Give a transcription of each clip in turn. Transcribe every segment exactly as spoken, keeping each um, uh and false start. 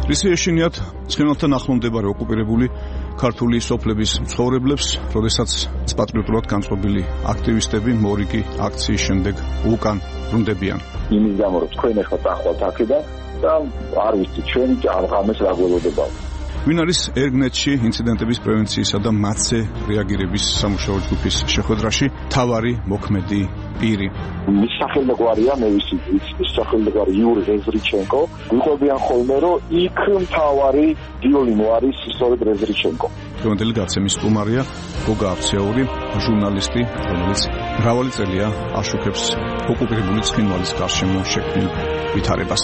რისი ეშინიათ ცხინვალთან ახლომდებარე ოკუპირებული ქართული სოფლების მცხოვრებლებს, როდესაც პატრიოტულად განწყობილი აქტივისტები მორიგი აქციის შემდეგ უკან ბრუნდებიან. იმის გამო რომ თქვენ ახლა დახვალთ აქედან და არ ვიცი ჩვენ აღამეს რა გველოდება. ვინ არის ერგნეტში ინციდენტების პრევენციისა და მათზე რეაგირების სამუშაო ჯგუფის შეხვედრაში თავარი მოქმედი პირი? მის სახელმეგვარია მე ვიცი მის სახელმეგვარი იური რეზრიჩენკო. ვიყვებიან ხოლმე რომ იქ მთავარი დიოლინო არის სწორედ რეზრიჩენკო. დღევანდელი გაცემის სტუმარია გოგა აფცეური, ჟურნალისტი, რომელიც მრავალი წელია აშუქებს ოკუპირებული ცხინვალის გარშემო შექმნილ ვითარებას.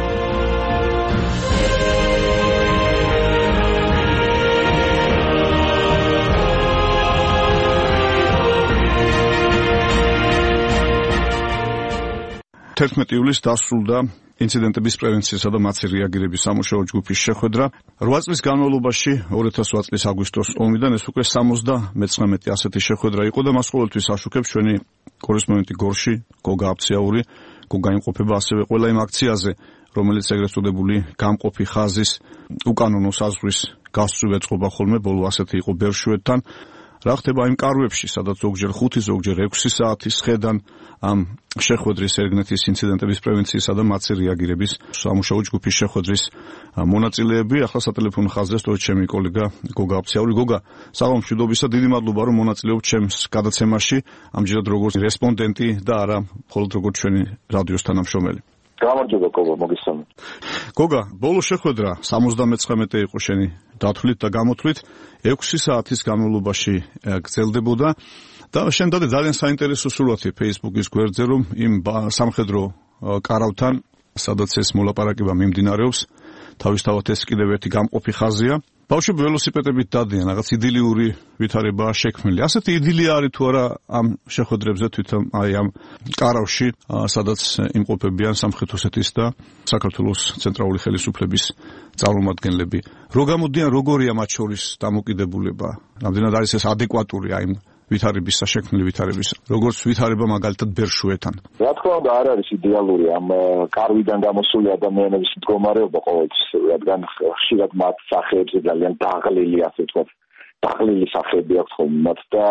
თერთმეტი ივლისს დასრულდა ინციდენტების პრევენციისა და მათზე რეაგირების სამუშაო ჯგუფის შეხვედრა. რვა წლის განმავლობაში ორი ათას რვა წლის აგვისტოს ომიდან ეს უკვე სამოცდამეცხრამეტი ასეთი შეხვედრა იყო და მას ყოველთვის აშუქებს ჩვენი კორესპონდენტი გორში გოგა აფცეური. გოგა იმყოფება ასევე ყველა იმ აქციაზე, რომელიც ეგრეთ წოდებული გამყოფი ხაზის უკანონო საზღვრის გასწვრივ ეწყობა ხოლმე, ბოლო ასეთი იყო ბერშვედთან. რა ხდება იმ კარვებში, სადაც ზოგჯერ ხუთი, ზოგჯერ ექვსი საათის ხედან ამ შეხვედრის ერგნეთის ინციდენტების პრევენციისა და მათზე რეაგირების სამუშაო ჯგუფის შეხვედრის მონაწილეები. ახლა სატელეფონო ხაზზე სწორედ ჩემი კოლეგა გოგა აფცეური. გოგა, საღამო მშვიდობისა, დიდი მადლობა რომ მონაწილეობთ ჩემს გადაცემაში, ამჯერად როგორც რესპონდენტი და არა მხოლოდ როგორც ჩვენი რადიოს თანამშრომელი. გამარჯობა გოგა, მოგესალმებით. გოგა, ბოლო შეხვედრა სამოცდამეცხრამეტე იყო შენი დათვლით და გამოთვლით, ექვსი საათის განმავლობაში გრძელდებოდა და შენ დადე ძალიან საინტერესო სურათი Facebook-ის გვერდზე, რომ იმ სამხედრო კარავთან, სადაც ეს მოლაპარაკება მიმდინარეობს, თავისთავად ეს კიდევ ერთი გამყოფი ხაზია. ბავშვები ველოსიპედებით დადიან, რაღაც იდილიური ვითარებაა შექმნილი. ასეთი იდილია არის თუ არა ამ შეხვედრებზე თვითონ აი ამ კარავში, სადაც იმყოფებიან სამხრეთ ოსეთის და საქართველოს ცენტრალური ხელისუფლების წარმომადგენლები. რო გამოდიან, როგორია მათ შორის დამოკიდებულება? რამდენად არის ეს ადეკვატური აი ამ ვითარების შექმნილი ვითარების, როგორც ვითარება მაგალითად ბერშვედთან? რა თქმა უნდა არ არის იდეალური ამ კარვიდან გამოსული ადამიანების მდგომარეობა ყოველთვის, რადგან ხშირად მათ სახეებზე ძალიან დაღლილი, ასე ვთქვათ, დაღლილი სახეები აქვს ხოლმე მათ და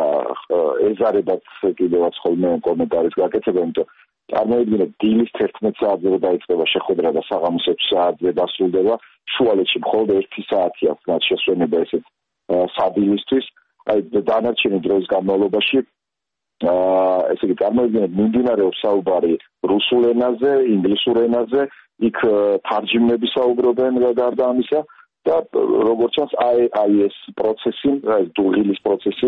ეზარებათ კიდევაც ხოლმე კომენტარის გაკეთება, იმიტომ წარმოიდგინეთ დილის თერთმეტ საათზე რო დაიწყება შეხვედრა და საღამოს ექვსი საათზე დასრულდება, შუალედში მხოლოდ ერთი საათი აქვს მათ შესვენება ესეთ სადილისთვის. აი დანარჩენი დროის განმავლობაში აა ესე იგი წარმოიდგინეთ მიმდინარეობს საუბარი რუსულ ენაზე, ინგლისურ ენაზე, იქ თარჯიმნები საუბრობენ გარდა ამისა და როგორც ჩანს აი აი ეს პროცესი, ეს დუღილის პროცესი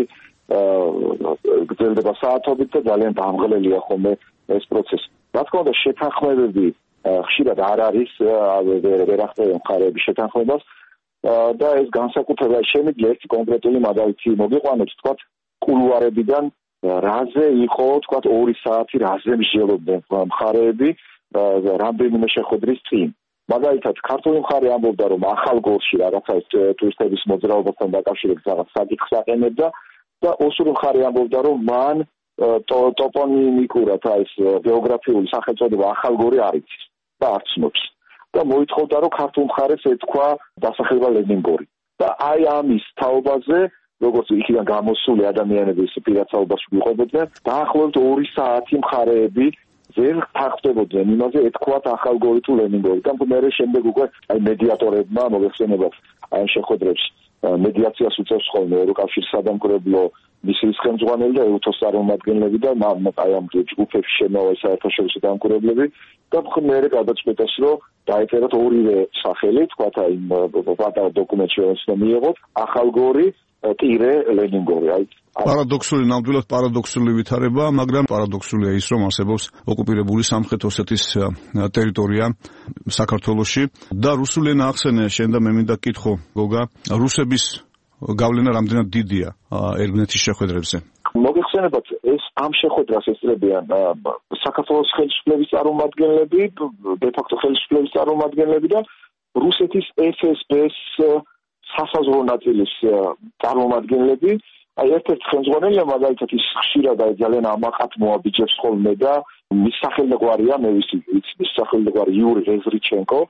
აა გრძელდება საათობით და ძალიან დამღლელია ხოლმე ეს პროცესი. რა თქმა უნდა შეთანხმებები ხშირად არ არის, ვერ ახდენს მხარეების შეთანხმებას. და ეს განსაკუთრებით შემიძლია ერთი კონკრეტული მაგალითი მოგიყვანოთ, თქვათ, კულუარებიდან რაზე იყო, თქვათ, ორი საათი რაზე მსჯელობდნენ მხარეები რამდენიმე შეხვედრის წინ. მაგალითად, ქართული მხარე ამბობდა, რომ ახალგორში რაღაცა ტურისტების მოძრაობასთან დაკავშირებით რაღაც საკითხს აყენებდა და ოსური მხარე ამბობდა, რომ მან ტოპონიმიკურად ეს გეოგრაფიული სახელწოდება ახალგორი არ იცის და არ ცნობს. და მოითხოვდა, რომ ქართულ მხარეს ეთქვა დასახლება ლენინგორი. და აი ამის თაობაზე, როგორც იქიდან გამოსული ადამიანების პირადსაუბარში ვიყვებოდნენ, დაახლოებით ორი საათი მხარეები ვერ თანხმდებოდნენ იმაზე, ეთქვათ ახალგორი თუ ლენინგორი. და მერე შემდეგ უკვე აი მედიატორებმა მოგეხსენებათ აი შეხვედრებს მედიაციას უწევს ხოლმე ევროკავშირის სადამკვირვებლო მისიის ხელმძღვანელი და ეუთოს წარმომადგენლები და აი ამ ჯგუფებში შემოვა საერთაშორისო დამკვირვებლები და მერე გადაწყვეტეს, რომ დაეწერათ ორივე სახელი, თქვათ აი პატარა დოკუმენტში რომელიც მიიღოთ, ახალგორი ტირე ლენინგორი. აი პარადოქსული, ნამდვილად პარადოქსული ვითარება, მაგრამ პარადოქსულია ის, რომ არსებობს ოკუპირებული სამხრეთ ოსეთის ტერიტორია საქართველოში და რუსული ენა ახსენე, შენ და მე მინდა გკითხო, გოგა, რუსების გავლენა რამდენად დიდია ერგნეთის შეხვედრებზე? მოგეხსენებათ, ეს ამ შეხვედრას ესწრებიან საქართველოს ხელისუფლების წარმომადგენლები, დე-ფაქტო ხელისუფლების წარმომადგენლები და რუსეთის ეფ ეს ბე-ს სასაზღვრო ნაწილის წარმომადგენლები. აი ერთ-ერთი ხელმძღვანელია მაგალითად ის ხშირად აი ძალიან ამაყად მოაბიჯებს ხოლმე და მის სახელმეგვარია, მე ვიცი, მის სახელმეგვარი იური რეზრიჩენკო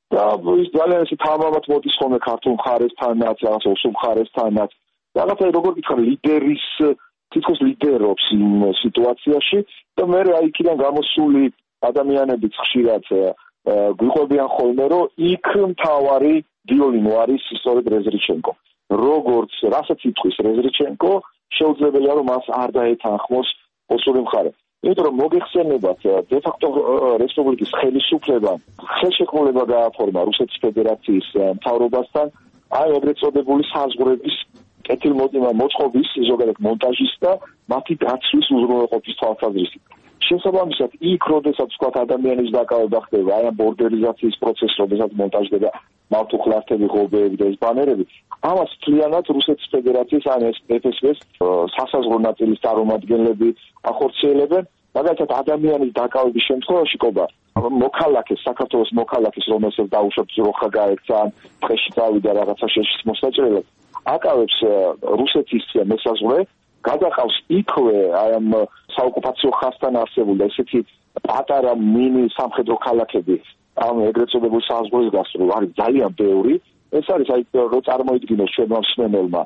და ის ძალიან ესე თამამად მოდის ხოლმე ქართულ მხარესთანაც, რაღაც ოსურ მხარესთანაც. რაღაცა როგორ გითხარ, ლიდერის თითქოს ლიდერობს იმ სიტუაციაში და მე აი იქიდან გამოსული ადამიანებიც ხშირად გვიყვებიან ხოლმე, რომ იქ მთავარი ვიოლინო არის სწორედ რეზრიჩენკო. როგორც რასაც ითქვის რეზრიჩენკო, შეუძლებელია რომ მას არ დაეთანხმოს ოსური მხარე. იმიტომ რომ მოგეხსენებათ, დე-ფაქტო რესპუბლიკის ხელისუფლებამ ხელშეკრულება გააფორმა რუსეთის ფედერაციის მთავრობასთან აი ეგრეთ წოდებული საზღვრების კეთილმოდიმა მოწყობის ზოგადად მონტაჟის და მათი დაცვის უზრუნველყოფის თვალსაზრისით. შესაბამისად, იქ როდესაც თქვა ადამიანის დაკავება ხდება, აი ამ ბორდერიზაციის პროცესი, როდესაც მონტაჟდება მავთუხლართები, ღობეები და ეს ბანერები, ამას მთლიანად რუსეთის ფედერაციის ან ეს ეფ ეს ვეს სასაზღვრო ნაწილის წარმომადგენლები ახორციელებენ. მაგალითად, ადამიანის დაკავების შემთხვევაში ყობა მოქალაქეს, საქართველოს მოქალაქეს, რომელსაც დაუშვებს როხა გაექცა, ან ტყეში წავიდა რაღაცა შეშლის მოსაჭრელად, აკავებს რუსეთის მესაზღვრე, გადაყავს იქვე აი ამ საოკუპაციო ხაზთან არსებული ესეთი პატარა მინი სამხედრო ქალაქები, ამ ეგრეთ წოდებული საზღვრის გასწვრივ არის ძალიან ბევრი. ეს არის აი რო წარმოიდგინოს ჩვენმა მსმენელმა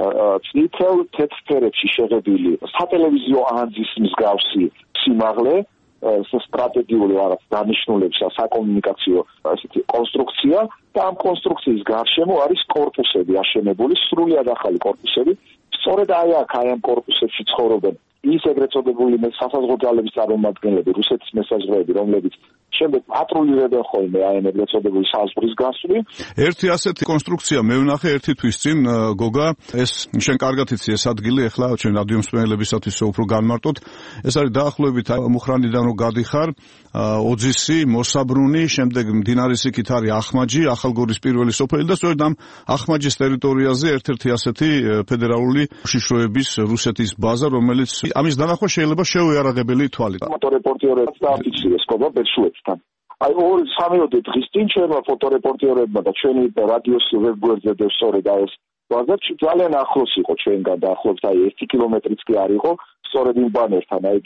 წითელ თეთრ ფერებში შეღებილი სატელევიზიო ანძის მსგავსი სიმაღლე, სტრატეგიული რაღაც დანიშნულების საკომუნიკაციო ესეთი კონსტრუქცია და ამ კონსტრუქციის გარშემო არის კორპუსები აშენებული, სრულიად ახალი კორპუსები. სწორედ აი აქ აი ამ კორპუსებში ცხოვრობენ ის ეგრეთ წოდებული სასაზღვრო ძალების წარმომადგენლები, რუსეთის მესაზღვრეები, რომლებიც შემდეგ პატრულირებენ ხოლმე აი ამ ეგრეთ წოდებული საზღვრის გასწვრივ. ერთი ასეთი კონსტრუქცია მე ვნახე ერთი თვის წინ, გოგა, ეს შენ კარგად იცი ეს ადგილი, ახლა ჩვენ რადიო მსმენელებისათვის უფრო განმარტოთ. ეს არის დაახლოებით მუხრანიდან რო გადიხარ, ოძისი, მოსაბრუნი, შემდეგ მდინარის იქით არის ახმაჯი, ახალგორის პირველი სოფელი და სწორედ ამ ახმაჯის ტერიტორიაზე ერთ-ერთი ასეთი ფედერალური უშიშროების რუსეთის ბაზა, რომელიც ამის დანახვა შეიძლება შეუიარაღებელი ითვალისწინოს. ფოტორეპორტიორებს დააფიქსირეს ყობა ბეჭდვითთან. აი ორ სამიოდე დღის წინ ჩვენმა ფოტორეპორტიორებმა და ჩვენი რადიოს ვებგვერდზე და სწორედ აი ეს ბაზა ძალიან ახლოს იყო ჩვენგან და ახლობთ აი ერთი კილომეტრიც კი არ იყო სწორედ იმ ბანერთან, აი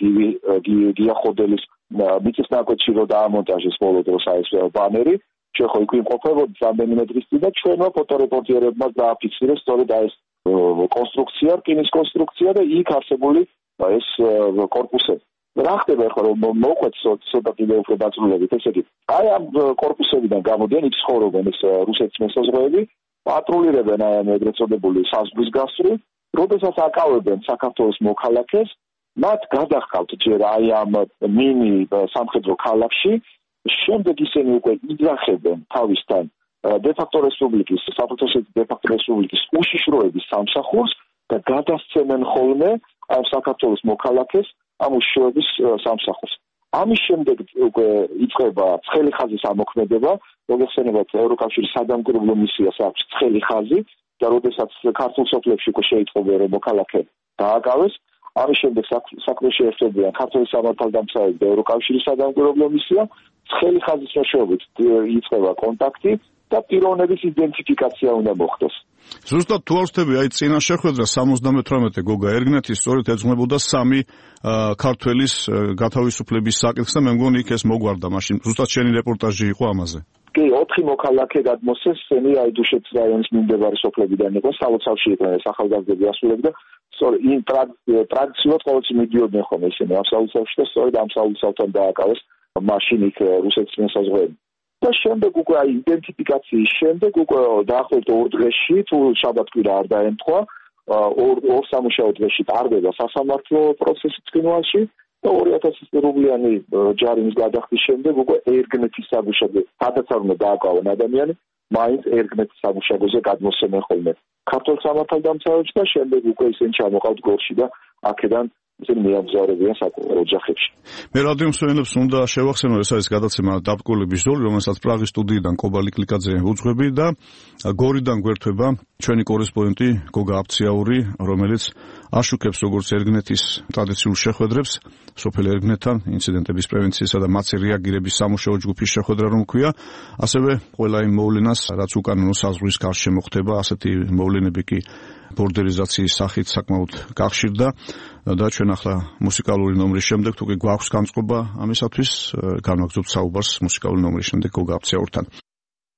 გია ხოდელის მიწის ნაკვეთში რო დაამონტაჟეს ბოლო დროს აი ეს ბანერი, ჩვენ ხო იქ ვიმყოფებოდით რამდენიმე დღის წინ და ჩვენმა ფოტორეპორტიორებმა დააფიქსირეს სწორედ აი ეს კონსტრუქცია, რკინის კონსტრუქცია და იქ არსებული ეს კორპუსები. რა ხდება ახლა რომ მოყვეთ ცოტა კიდევ უფრო დაწვრილებით, ესე იგი, აი ამ კორპუსებიდან გამოდიან იქ ცხოვრობენ ეს რუსეთის მესაზღვრეები, პატრულირებენ აი ამ ეგრეთ წოდებული საზღვრის გასწვრივ, როდესაც აკავებენ საქართველოს მოქალაქეს, მათ გადახავთ ჯერ აი ამ მინი სამხედრო ქალაქში, შემდეგ ისინი უკვე იძახებენ თავისთან დე-ფაქტო რესპუბლიკის, საფრთხეს დე-ფაქტო რესპუბლიკის უშიშროების სამსახურს და გადასცემენ ხოლმე ამ საქართველოს მოქალაქეს ამ უშიშროების სამსახურს. ამის შემდეგ უკვე იწყება ცხელი ხაზის ამოქმედება, მოგეხსენებათ ევროკავშირის სადამკვირვებლო მისიას აქვს ცხელი ხაზი და როდესაც ქართულ სოფლებში უკვე შეიტყობენ რომ მოქალაქე დააკავეს, ამის შემდეგ საქმეში ერთობიან ქართული სამართალდამცავები და ევროკავშირის სადამკვირვებლო მისია, ცხელი ხაზის მეშვეობით იწყება კონტაქტი და პიროვნების იდენტიფიკაცია უნდა მოხდეს. ზუსტად თუ არ ვთქვი, აი წინა შეხვედრა სამოცდამეთვრამეტე გოგა ერგნეთის სწორედ ეძღვნებოდა სამი ქართველის გათავისუფლების საკითხს და მე მგონი იქ ეს მოგვარდა მაშინ. ზუსტად შენი რეპორტაჟი იყო ამაზე. კი, ოთხი მოქალაქე გადმოსცეს, წენი აი დუშეთის რაიონის მიმდებარე სოფლებიდან იყო, სალოცავში იყვნენ ეს ახალგაზრდები ასულები და სწორედ იმ ტრადიციულად ყოველთვის მიდიოდნენ ხოლმე ისინი ამ სალოცავში და სწორედ ამ სალოცავთან დააკავეს მაშინ იქ რუსეთის მესაზღვრეები. და შემდეგ უკვე აი იდენტიფიკაციის შემდეგ უკვე დაახლოებით ორ დღეში თუ შაბათ-კვირა არ დაემთხვა, ორ ორ სამუშაო დღეში ტარდება სასამართლო პროცესი ცხინვალში და ორი ათასი რუბლიანი ჯარიმის გადახდის შემდეგ უკვე ერგნეთის სამუშაოზე, სადაც არ უნდა დააკავონ ადამიანი, მაინც ერგნეთის სამუშაოზე გადმოსცემენ ხოლმე ქართულ სამართალდამცავებში და შემდეგ უკვე ისინი ჩამოყავთ გორში და აქედან ისინი მიამგზავრებიან საკუთარ ოჯახებში. მე რადიო მსმენელებს უნდა შევახსენო, ეს არის გადაცემა დაბრკოლების ზოლი, რომელსაც პრაღის სტუდიიდან კობალი კლიკაძე უძღვები და გორიდან გვერდება ჩვენი კორესპონდენტი გოგა აფციაური, რომელიც აშუქებს როგორც ერგნეთის ტრადიციულ შეხვედრებს სოფელ ერგნეთთან, ინციდენტების პრევენციისა და მათზე რეაგირების სამუშაო ჯგუფის შეხვედრა რომ ქვია, ასევე ყველა იმ მოვლენას, რაც უკანონო საზღვრის გარშემო ხდება, ასეთი მოვლენები კი ბორდერიზაციის სახით საკმაოდ გახშირდა და ჩვენ ახლა მუსიკალური ნომრის შემდეგ თუ კი გვაქვს განწყობა ამისათვის განვაგრძობთ საუბარს მუსიკალური ნომრის შემდეგ გოგა აფციაურთან.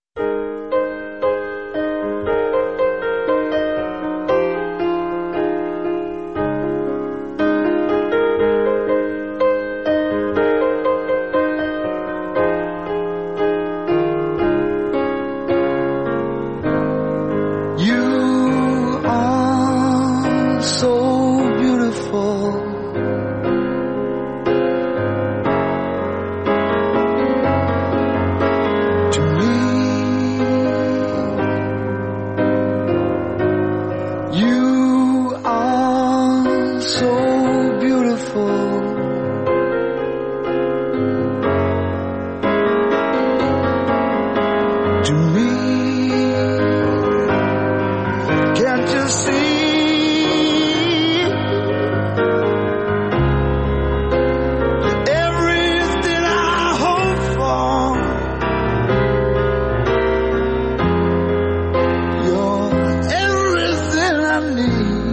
me. Can't you see? Everything I hope for, you're everything I need.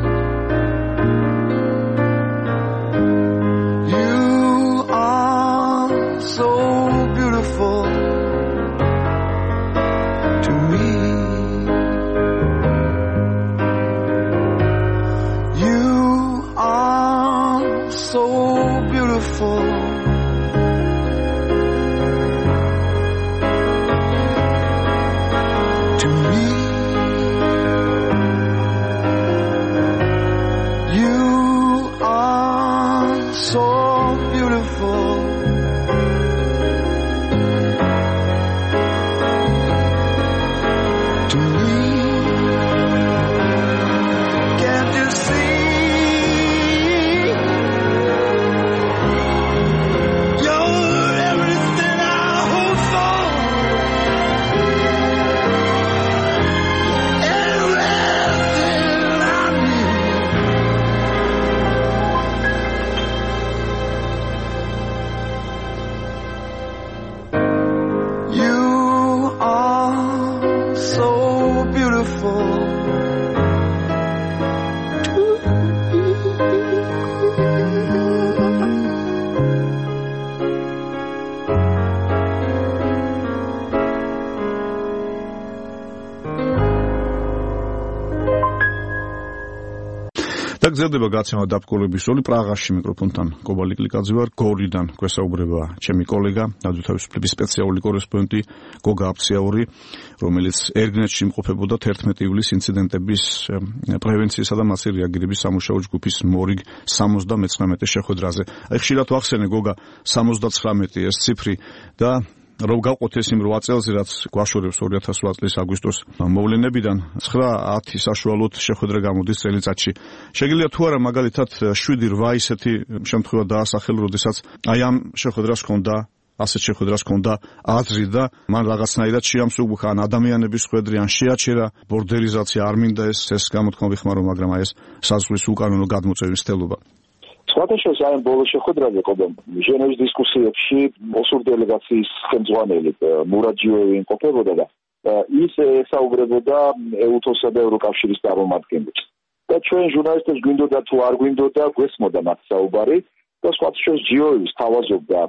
You are so beautiful to me. You are so beautiful to me. You are so beautiful to me. Can't you see? You're everything I hope for, everything I need. You are so beautiful to და გრძელდება გაცემა დაბკოლების როლი პრაღაში მიკროფონთან კობალი კლიკაძე ვარ გორიდან გვესაუბრება ჩემი კოლეგა ნაძვთავისუფლების სპეციალური კორესპონდენტი გოგა აფციაური რომელიც ერგნეთში იმყოფებოდა თერთმეტი ივლისის ინციდენტების პრევენციისა და მასზე რეაგირების სამუშაო ჯგუფის მორიგ სამოცდამეცხრამეტე შეხვედრაზე. აი ხშირად ვახსენე გოგა სამოცდაცხრამეტი ეს ციფრი და რომ გავყოთ ეს იმ რვა წელს რაც გვაშორებს ორი ათას რვა წლის აგვისტოს მოვლენებიდან ცხრა ათი საშუალოდ შეხვედრა გამოდის წელიწადში. შეგიძლია თუ არა მაგალითად შვიდი რვა ისეთი შემთხვევა დაასახელო, როდესაც აი ამ შეხვედრას ჰქონდა ასეთ შეხვედრას ჰქონდა აზრი და მან რაღაცნაირად შეამსუბუქა ან ადამიანების ხვედრი ან შეაჩერა ბორდელიზაცია არ მინდა ეს ეს გამოთქმა ვიხმარო, მაგრამ აი ეს საზღვრის უკანონო გადმოწევის თელობა. სხვადასხვა აი ბოლო შეხვედრაზე ყობა ჟენევის დისკუსიებში მოსურ დელეგაციის ხელმძღვანელი მურაჯიოვი იმყოფებოდა და ის ესაუბრებოდა ეუთოსა და ევროკავშირის წარმომადგენლებს. და ჩვენ ჟურნალისტებს გვინდოდა თუ არ გვინდოდა გვესმოდა მათ საუბარი და სხვადასხვა ჯიოვის თავაზობდა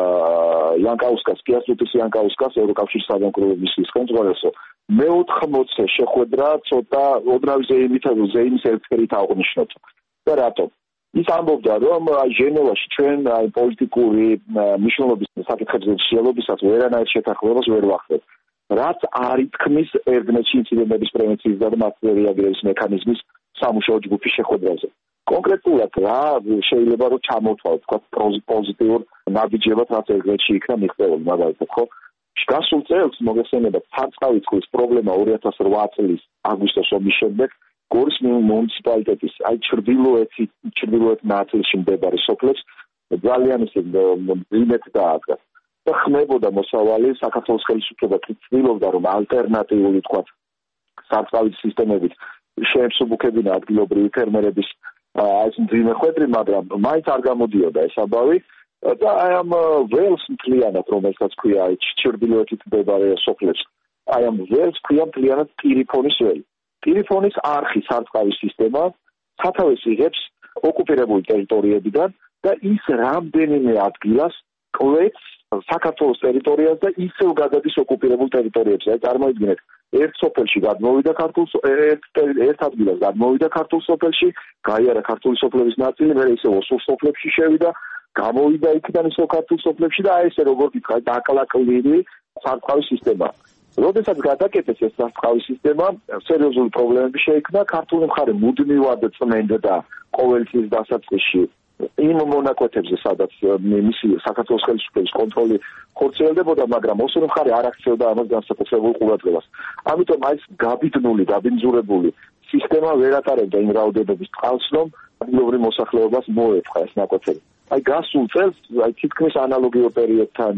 იანკაუსკას, კიასუტის იანკაუსკას ევროკავშირის საგანკრებების ხელმძღვანელსო მეოთხმოცე შეხვედრა ცოტა ოდნავ ზეიმით ზეიმის ერთერით აღნიშნოთ. და რატომ? ის ამბობდა რომ ჟენევაში ჩვენ პოლიტიკური მნიშვნელობის საკითხებზე შეალობისაც ვერანაირ შეთანხმებას ვერ ვახდებ. რაც არ ითქმის ერგნეთში ინციდენტების პრევენციის და მასზე რეაგირების მექანიზმის სამუშაო ჯგუფის შეხვედრაზე. კონკრეტულად რა შეიძლება რომ ჩამოთვალოთ თქვა პოზიტიურ ნაბიჯებად რაც ერგნეთში იქნა მიღწეული მაგალითად ხო? გასულ წელს მოგესალმებათ ცარწყავი წყლის პრობლემა ორი ათას რვა წლის აგვისტოს ომის შემდეგ გორის მუნიციპალიტეტის აი ჩრდილოეთი ჩრდილოეთ ნაწილში მდებარე სოფლებს ძალიან ისე მძიმედ დაადგა და ხმებოდა მოსავალი საქართველოს ხელისუფლება ცდილობდა რომ ალტერნატიული თქვა სარწყავი სისტემებით შეემსუბუქებინა ადგილობრივი ფერმერების აი ეს მძიმე ხვედრი, მაგრამ მაინც არ გამოდიოდა ეს აბავი და აი ამ ველს მთლიანად რომელსაც ქვია აი ჩრდილოეთით მდებარე სოფლებს აი ამ ველს ქვია მთლიანად ტირიფონის ველი. ტირიფონის არხის სარწყავი სისტემა სათავეს იღებს ოკუპირებული ტერიტორიებიდან და ის რამდენიმე ადგილას კვეთს საქართველოს ტერიტორიას და ისევ გადადის ოკუპირებულ ტერიტორიებზე. აი წარმოიდგინეთ, ერთ სოფელში გადმოვიდა ქართულ ერთ ერთ ადგილას გადმოვიდა ქართულ სოფელში, გაიარა ქართული სოფლების ნაწილი, მერე ისევ ოსურ სოფლებში შევიდა, გამოვიდა იქიდან ისევ ქართულ სოფლებში და აი ესე როგორ გითხარ, დაკლაკლილი სარწყავი სისტემა. როდესაც გადაკეთეს ეს სარწყავი სისტემა, სერიოზული პრობლემები შეიქმნა, ქართული მხარე მუდმივად წმენდა ყოველთვის დასაწყისში იმ მონაკვეთებზე, სადაც მისი საქართველოს ხელისუფლების კონტროლი ხორციელდებოდა, მაგრამ ოსური მხარე არ აქცევდა ამას განსაკუთრებულ ყურადღებას. ამიტომ აი ეს გაბიდნული, გაბინძურებული სისტემა ვერ ატარებდა იმ რაოდენობის წყალს, რომ ადგილობრივ მოსახლეობას მოეწყა ეს ნაკვეთები. აი გასულ წელს, აი თითქმის ანალოგიურ პერიოდთან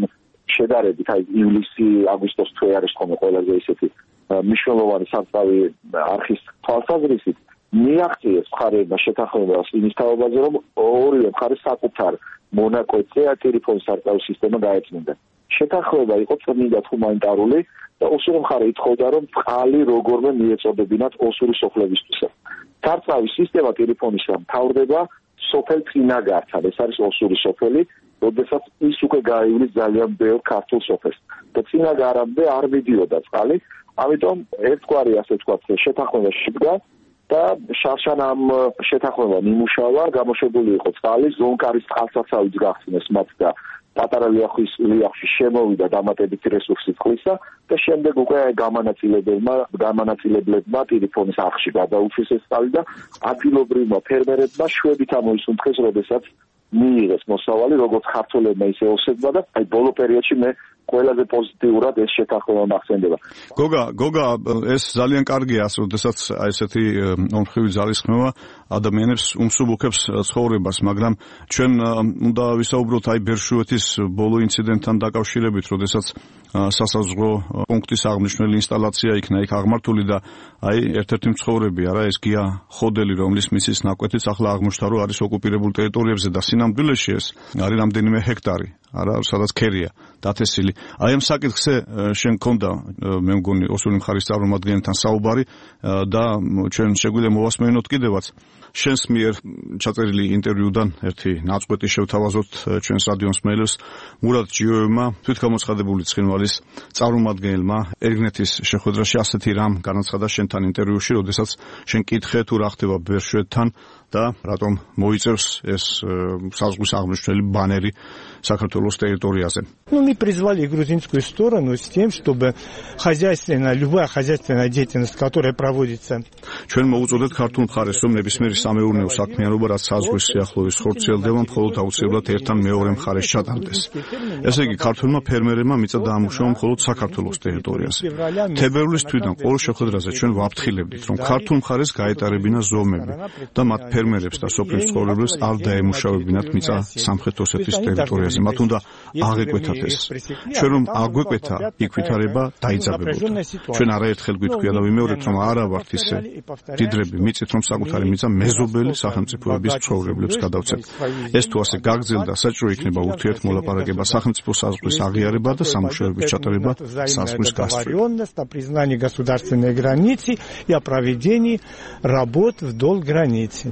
შედარებით აი ივლისი აგვისტოს თვე არის ხოლმე ყველაზე ისეთი მნიშვნელოვანი საწავი არხის თვალსაზრისით მიაღწიეს მხარეებმა შეთანხმებას იმის თაობაზე რომ ორივე მხარეს საკუთარ მონაკვეთზე ტელეფონის სარწავის სისტემა გაეწმინდა. შეთანხმება იყო წმინდა ჰუმანიტარული და ოსური მხარე ითხოვდა რომ წყალი როგორმე მიეწოდებინათ ოსური სოფლებისთვის. სარწავის სისტემა ტელეფონისა მთავრდება სოფელ წინაგართან, ეს არის ოსური სოფელი, როდესაც ის უკვე გაივლის ძალიან ბევრ ქართულ სოფელს და წინაგარამდე არ მიდიოდა წყალი, ამიტომ ერთგვარი ასე ვთქვათ შეთანხმება შედგა და შარშან ამ შეთანხმებამ იმუშავა, გამოშვებული იყო წყალი, ზონკარის წყალსაცავიც გახსნეს მათ და პატარა ლიახვის ლიახში შემოვიდა დამატებითი რესურსი წყლისა და შემდეგ უკვე გამანაწილებლებმა გამანაწილებლებმა ტელეფონის არხში გადაუშვეს ეს წყალი და ადგილობრივმა ფერმერებმა შვედით ამოისუნთქეს, როდესაც მიიღეს მოსავალი როგორც ქართველებმა ისე ოსებმა და აი ბოლო პერიოდში მე ყველაზე პოზიტიურად ეს შეთანხმება მახსენდება. გოგა, გოგა, ეს ძალიან კარგია, როდესაც აი ესეთი ორმხრივი ძალისხმევა ადამიანებს უმსუბუქებს ცხოვრებას, მაგრამ ჩვენ უნდა ვისაუბროთ აი ბერშუეთის ბოლო ინციდენტთან დაკავშირებით, როდესაც სასაზღვრო პუნქტის აღმნიშვნელი ინსტალაცია იქნა იქ აღმართული და აი ერთ-ერთი მცხოვრები არა ეს გია ხოდელი, რომლის მისის ნაკვეთიც ახლა აღმოჩნდა რომ არის ოკუპირებულ ტერიტორიებზე და სინამდვილეში ეს არის რამდენიმე ჰექტარი, არა, სადაც ქერია დათესილი. აი ამ საკითხზე შენ გქონდა მე მგონი ოსური მხარის წარმომადგენელთან საუბარი და ჩვენ შეგვიძლია მოვასმენოთ კიდევაც შენს მიერ ჩაწერილი ინტერვიუდან ერთი ნაწყვეტი შევთავაზოთ ჩვენს რადიო მსმენელს მურად ჯიოევმა თვითგამოცხადებული ცხინვალის წარმომადგენელმა ერგნეთის შეხვედრაში ასეთი რამ განაცხადა შენთან ინტერვიუში, როდესაც შენ კითხე თუ რა ხდება ბერშუეთთან და რატომ მოიწევს ეს საზღვრის აღმნიშვნელი ბანერი საქართველოს территорияზე. Ну, мы призвали грузинскую сторону с тем, чтобы хозяйственная, любая хозяйственная деятельность, которая проводится. ჩვენ მოუწოდეთ ქართულ მხარეს, რომ ნებისმიერი სამეურნეო საქმიანობა, რაც საზღვრის სიახლოვეს ხორციელდება, მხოლოდ აუცილებლად ერთთან მეორე მხარეს ჩატარდეს. ესე იგი, ქართველმა ფერმერებმა მიწა დაამუშავა მხოლოდ საქართველოს ტერიტორიაზე. თებერვლის თვიდან ყოველ შეხვედრაზე ჩვენ ვაფრთხილებდით, რომ ქართულ მხარეს გაეტარებინა ზომები და მათ ფერმერებს და სოფლის მცხოვრებლებს არ დაემუშავებინათ მიწა სამხრეთ ოსეთის ტერიტორიაზე. მათ უნდა აღეკვეთათ ეს. ჩვენ რომ აგვეკვეთა, იქ ვითარება დაიძაბებოდა. ჩვენ არაერთხელ გვითქვია და ვიმეორებთ, რომ არა ვართ ისე დიდრები, მიწით რომ საკუთარი მიწა მეზობელი სახელმწიფოების მცხოვრებლებს გადავცემთ. ეს თუ ასე გაგრძელდა, საჭირო იქნება ურთიერთმოლაპარაკება სახელმწიფო საზღვრის აღიარება და სამუშაოების ჩატარება საზღვრის გასწვრივ. Признание государственной границы и о проведении работ вдоль границы.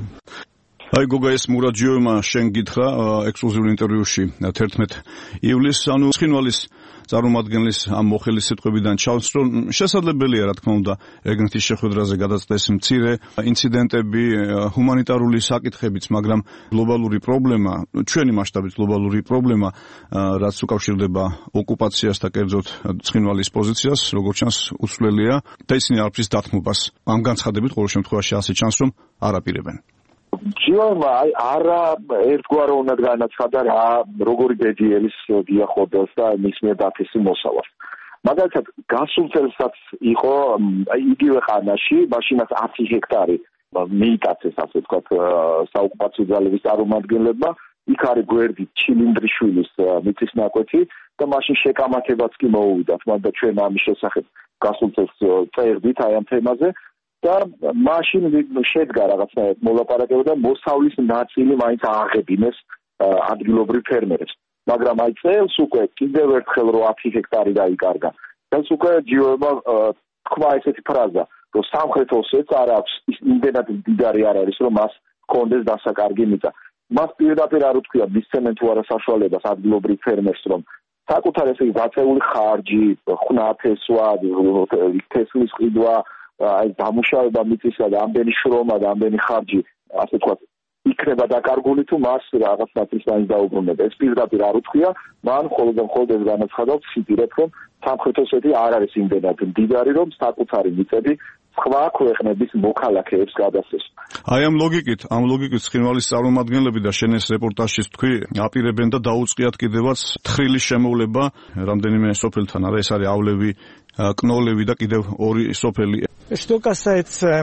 აი გოგა ეს მურად ჯიოევმა შენ გითხრა ექსკლუზიურ ინტერვიუში თერთმეტ ივლისს, ანუ ცხინვალის წარმომადგენლის ამ მოხელის სიტყვებიდან ჩანს, რომ შესაძლებელია რა თქმა უნდა ერგნეთის შეხვედრაზე გადაწყვეტეს მცირე ინციდენტები, ჰუმანიტარული საკითხებიც, მაგრამ გლობალური პრობლემა, ჩვენი მასშტაბით გლობალური პრობლემა, რაც უკავშირდება ოკუპაციას და კერძოდ ცხინვალის პოზიციას, როგორც ჩანს უცვლელია და ისინი არაფრის დათმობას ამ განცხადებით ყოველ შემთხვევაში ასე ჩანს, რომ არ აპირებენ. ჯიოევმა აი არა ერთგვაროვნად განაცხადა რა როგორი ბედიელის დიახოდელს და მის მიერ დათესილ მოსავალს. მაგალითად გასულ წელსაც იყო აი იგივე ხანაში, მაშინაც ათი ჰექტარი მიიტაცეს ასე ვთქვათ საოკუპაციო ძალების წარმომადგენლებმა, იქ არის გვერდით ჩილინდრიშვილის მიწის ნაკვეთი და მაშინ შეკამათებაც კი მოუვიდა, თუმცა და ჩვენ ამის შესახებ გასულ წელს წერდით აი ამ თემაზე. და მაშინ შედგა რაღაცნაირად მოლაპარაკება და მოსავლის ნაწილი მაინც ააღებინეს ადგილობრივ ფერმერებს. მაგრამ აი წელს უკვე კიდევ ერთხელ რო ათი ჰექტარი დაიკარგა. წელს უკვე ჯიოევმა თქვა ესეთი ფრაზა, რომ სამხრეთ ოსეთს არ აქვს იმდენად მდიდარი არ არის, რომ მას ჰქონდეს დასაკარგი მიწა. მას პირდაპირ არ უთქვია მისცემენ თუ არა საშუალებას ადგილობრივ ფერმერს, რომ საკუთარ ესე გაწეული ხარჯი, ხვნათესვა, თესლის ყიდვა აი დამუშავება მიწისა და ამდენი შრომა და ამდენი ხარჯი, ასე ვთქვათ, იქნება დაკარგული თუ მას რაღაც ნაწილს მაინც დაუბრუნდება. ეს პირდაპირ არ უთქვია, მან მხოლოდ და მხოლოდ ეს განაცხადა, ვცდილებ, რომ სამხრეთ ოსეთი არ არის იმდენად მდიდარი, რომ საკუთარი მიწები სხვა ქვეყნების მოქალაქეებს გადასცეს. აი ამ ლოგიკით, ამ ლოგიკით ცხინვალის წარმომადგენლები და შენ ეს რეპორტაჟში თქვი, აპირებენ და დაუწყიათ კიდევაც თხრილის შემოვლება რამდენიმე სოფელთან, არა ეს არისავლევი, კნოლევი და კიდევ ორი სოფელი. Что касается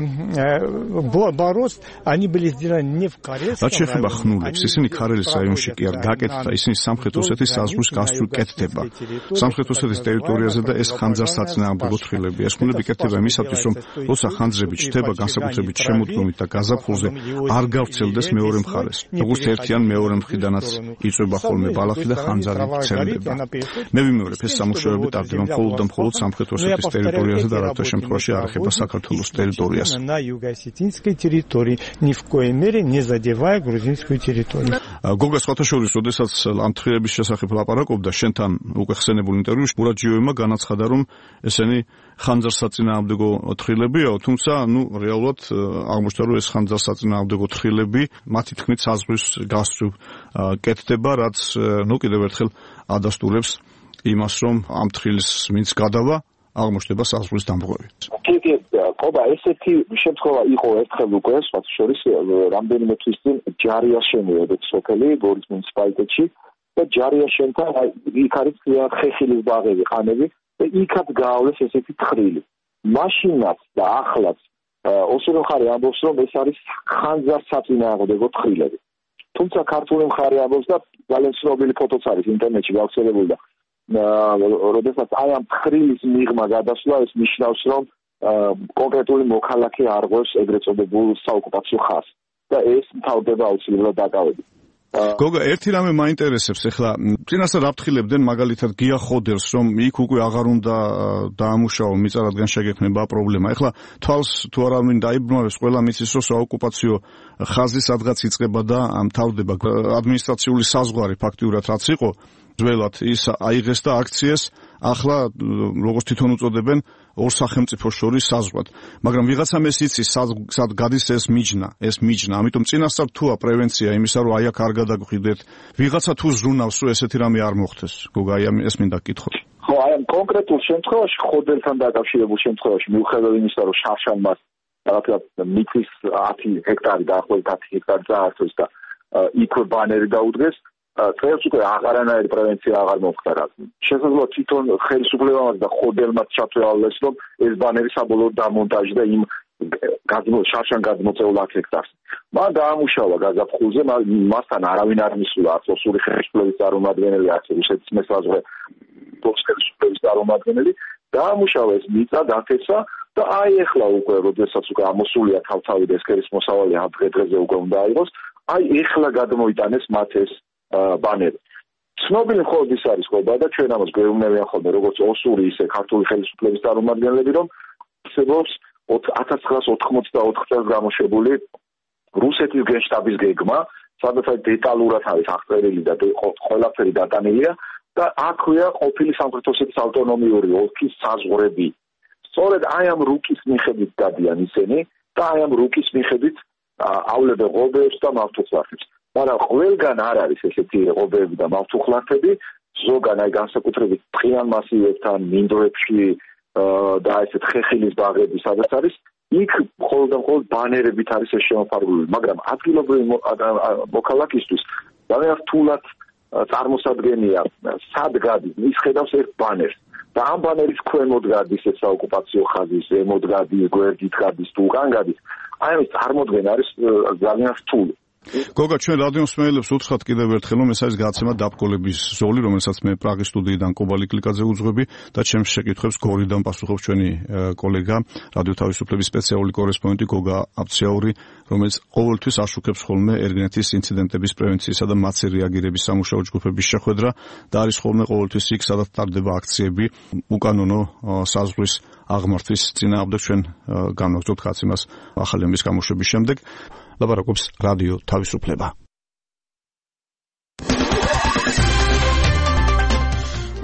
борозд, они были сделаны не в Карельском რაც შეეხება ხნულებს, ისინი ქარელის რაიონში კი არ გაკეთდა, ისინი სამხრეთ ოსეთის საზღვრის გასწვრივ კეთდება. სამხრეთ ოსეთის ტერიტორიაზე და ეს ხანძარსაწინააღმდეგო თხრილები. ეს ხნულები კეთდება იმისათვის, რომ როცა ხანძრები ჩდება განსაკუთრებით შემოდგომით და გაზაფხულზე არ გავრცელდეს მეორე მხარეს. როგორც ერთიან მეორე მხრიდანაც იწვება ხოლმე ბალახი და ხანძარი ვრცელდება. მე ვიმეორებ, ეს სამუშაოები ტარდება მხოლოდ და მხოლოდ სამხრეთ ოსეთის ტერიტორიაზე და რათა შემთხვევაში არ ეხება საქართველოს ტერიტორიას. На юго-осетинской территории, ни в коей мере не задевая грузинскую территорию. გოგა სხვათაშორის, როდესაც ამ თხრილების შესახებ ლაპარაკობდა, შენთან უკვე ხსენებულ ინტერვიუში ბურაჯიოვმა განაცხადა, რომ ესენი ხანძარსაწინააღმდეგო თხრილებია, თუმცა, ნუ რეალურად აღმოჩნდა, რომ ეს ხანძარსაწინააღმდეგო თხრილები მათი თქმით საზღვრის გასწვრივ კეთდება, რაც ნუ კიდევ ერთხელ ადასტურებს იმას, რომ ამ თხრილის ვინც გადავა აღმოჩნდება საზღვრის დამრღვევი. კი, კი, ყობა, ესეთი შემთხვევა იყო ერთხელ უკვე, სხვათა შორის, რამდენიმე თვის წინ ჯარიაშენი ერთ სოფელი გორის მუნიციპალიტეტში და ჯარიაშენთან იქ არის ხეხილის ბაღები, ყანები და იქაც გაავლეს ესეთი თხრილი. მაშინაც და ახლაც ოსური მხარე ამბობს, რომ ეს არის ხანძარსაწინააღმდეგო თხრილები. თუმცა ქართული მხარე ამბობს და ძალიან ცნობილი ფოტოც არის ინტერნეტში გავრცელებული და როდესაც აი ამ თხრილის მიღმა გადასვლა, ეს ნიშნავს, რომ კონკრეტული მოქალაქე არღვევს ეგრეთ წოდებულ საოკუპაციო ხაზს და ეს მთავრდება აუცილებლად დაკავებით. გოგა, ერთი რამე მაინტერესებს, ეხლა წინასწარ აფრთხილებდნენ მაგალითად გია ხოდერს, რომ იქ უკვე აღარ უნდა დაამუშაო მიწა, რადგან შეგექმნება პრობლემა. ეხლა თვალს თუ არავინ დაიბრუნებს, ყველა მიცის, რომ საოკუპაციო ხაზი სადღაც იწყება და მთავრდება ადმინისტრაციული საზღვარი ფაქტიურად რაც იყო, ძველად ის აიღეს და აქციეს ახლა როგორც თვითონ უწოდებენ ორ სახელმწიფოს შორის საზღვად. მაგრამ ვიღაცამ ეს იცის, სად გადის ეს მიჯნა, ეს მიჯნა. ამიტომ წინასწარ თუა პრევენცია იმისა, რომ აი აქ არ გადაგხვიდეთ. ვიღაცა თუ ზრუნავს, რომ ესეთი რამე არ მოხდეს. გოგა, აი ეს მინდა კითხო. ხო, აი ამ კონკრეტულ შემთხვევაში ხოდელთან დაკავშირებულ შემთხვევაში მიუხედავად იმისა, რომ შარშან მას რაღაცა მიწის ათი ჰექტარი დაახლოებით ათი ჰექტარი დაართვეს და იქვე ბანერი დაუდგეს, წელს უკვე აღარანაირი პრევენცია აღარ მოხდა. შესაძლოა თვითონ ხელისუფლებამ და ხოდელმაც ჩათვალეს, რომ ეს ბანერი საბოლოოდ დამონტაჟდა იმ შარშან გადმოწეულ ათი ჰექტარს. მან დაამუშავა გაზაფხულზე, მასთან არავინ არ მისულა, არც ოსური ხელისუფლების წარმომადგენელი, არც რუსეთის მესაზღვრე ხელისუფლების წარმომადგენელი, დაამუშავა ეს მიწა, დათესა და აი ეხლა უკვე, როდესაც უკვე ამოსულია თავთავი და ეს კერის მოსავალი ამ დღე-დღეზე უკვე უნდა აიღოს, აი ეხლა გადმოიტანეს მათ ეს ბანერი. ცნობილი მხოლოდ ის არის ყობა და ჩვენ ამას გვეუბნებიან ხოლმე როგორც ოსური ისე ქართული ხელისუფლების წარმომადგენლები, რომ არსებობს ათას ცხრაას ოთხმოცდაოთხ წელს გამოშვებული რუსეთის გენშტაბის გეგმა, სადაც დეტალურად არის აღწერილი და ყველაფერი დატანილია და აქვეა ყოფილი სამხრეთ ოსეთის ავტონომიური ოლქის საზღვრები. სწორედ აი ამ რუკის მიხედვით დადიან ისინი და აი ამ რუკის მიხედვით ავლებენ ღობეებს და მავთუხლართებს. მაგრამ ყველგან არ არის ესეთი ღობეები და მავთუხლართები, ზოგან აი განსაკუთრებით ტყიან მასივებთან, მინდვრებში და ესეთ ხეხილის ბაღები, სადაც არის, იქ მხოლოდ და მხოლოდ ბანერებით არის ეს შემოფარგლული, მაგრამ ადგილობრივი მოქალაქისთვის ძალიან რთულად წარმოსადგენია, სად გადის, ის ხედავს ერთ ბანერს. და ამ ბანერის ქვემოთ გადის ეს საოკუპაციო ხაზი, ზემოთ გადის, გვერდით გადის, თუ უკან გადის. აი ამის წარმოდგენა არის ძალიან რთული. გოგა, ჩვენ რადიო მსმენელებს უთხრათ კიდევ ერთხელ, რომ ეს არის გადაცემა დაბკოლების ზოლი, რომელსაც მე პრაღის სტუდიიდან კობალი კლიკაძე უძღვები და ჩემს შეკითხვებს გორიდან პასუხობს ჩვენი კოლეგა, რადიო თავისუფლების სპეციალური კორესპონდენტი გოგა აბციაური, რომელიც ყოველთვის აშუქებს ხოლმე ერგენეთის ინციდენტების პრევენციისა და მათზე რეაგირების სამუშაო ჯგუფების შეხვედრა და არის ხოლმე ყოველთვის იქ, სადაც ტარდება აქციები უკანონო საზღვრის აღმართვის წინააღმდეგ. ჩვენ განვაგრძობთ გადაცემას ახალი ამბის გამოშვების შემდეგ. ლაპარაკობს რადიო თავისუფლება.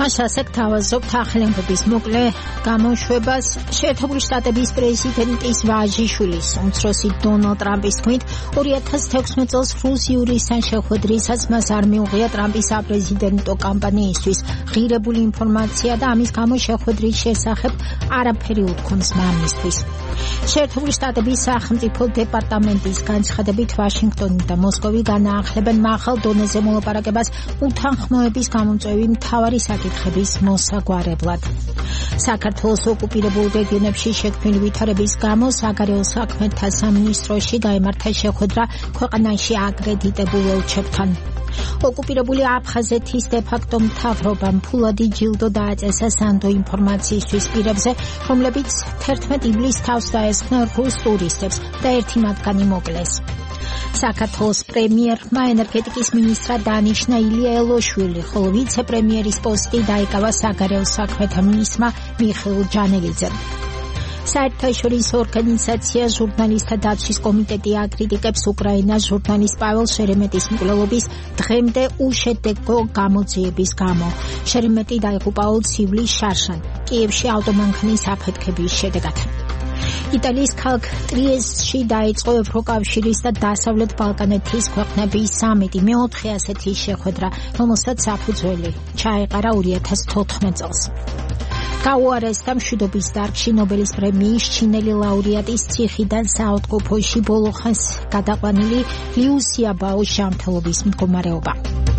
მას ასეთ თავაზობთ ახალი ამბების მოკლე გამოშვებას შეერთებული შტატების პრეზიდენტის ვაჟიშვილის უმცროსი დონალდ ტრამპის თქმით ორი ათას თექვსმეტ წელს რუსიული სანშეხვედრისას მას არ მიუღია ტრამპის საპრეზიდენტო კამპანიისთვის ღირებული ინფორმაცია და ამის გამო შეხვედრის შესახებ არაფერი უთქვამს მამისთვის. შეერთებული შტატების სახელმწიფო დეპარტამენტის განცხადებით ვაშინგტონი და მოსკოვი განაახლებენ მაღალ დონეზე მოლაპარაკებას უთანხმოების გამომწვევი მთავარი საკითხების მოსაგვარებლად. საქართველოს ოკუპირებულ რეგიონებში შექმნილი ვითარების გამო საგარეო საქმეთა სამინისტროში გაიმართა შეხვედრა ქვეყანაში აკრედიტებულ ელჩებთან. ოკუპირებული აფხაზეთის დე-ფაქტო მთავრობამ ფულადი ჯილდო დააწესა სანდო ინფორმაციისთვის პირებზე, რომლებიც თერთმეტ ივლისს თავს დაესხნა რუს ტურისტებს და ერთი მათგანი მოკლეს. საქართველოს პრემიერმა ენერგეტიკის მინისტრად დაანიშნა ილია ელოშვილი, ხოლო ვიცე-პრემიერის პოსტი დაიკავა საგარეო საქმეთა მინისტრმა მიხეილ ჯანელიძემ. საერთაშორისო ორგანიზაცია ჟურნალისტთა დაცვის კომიტეტი აკრიტიკებს უკრაინას ჟურნალისტ პაվել შერემეტის მკვლელობის დღემდე უშედეგო გამოძიების გამო. შერემეტი დაიღუპა ცივლის შარშან, კიევში ავტომანქანის აფეთქების შედეგად. იტალიის ქალაქ ტრიესტში დაიწყო ევროკავშირის და დასავლეთ ბალკანეთის ქვეყნების სამიტი, მეოთხე ასეთი შეხვედრა, რომელსაც საფუძველი ჩაეყარა ორი ათას თოთხმეტ წელს. გაუარესდა მშვიდობის დარგში ნობელის პრემიის ჩინელი ლაურეატის ციხიდან საავადმყოფოში ბოლო ხანს გადაყვანილი liu xiaobaos ჯანმრთელობის მდგომარეობა.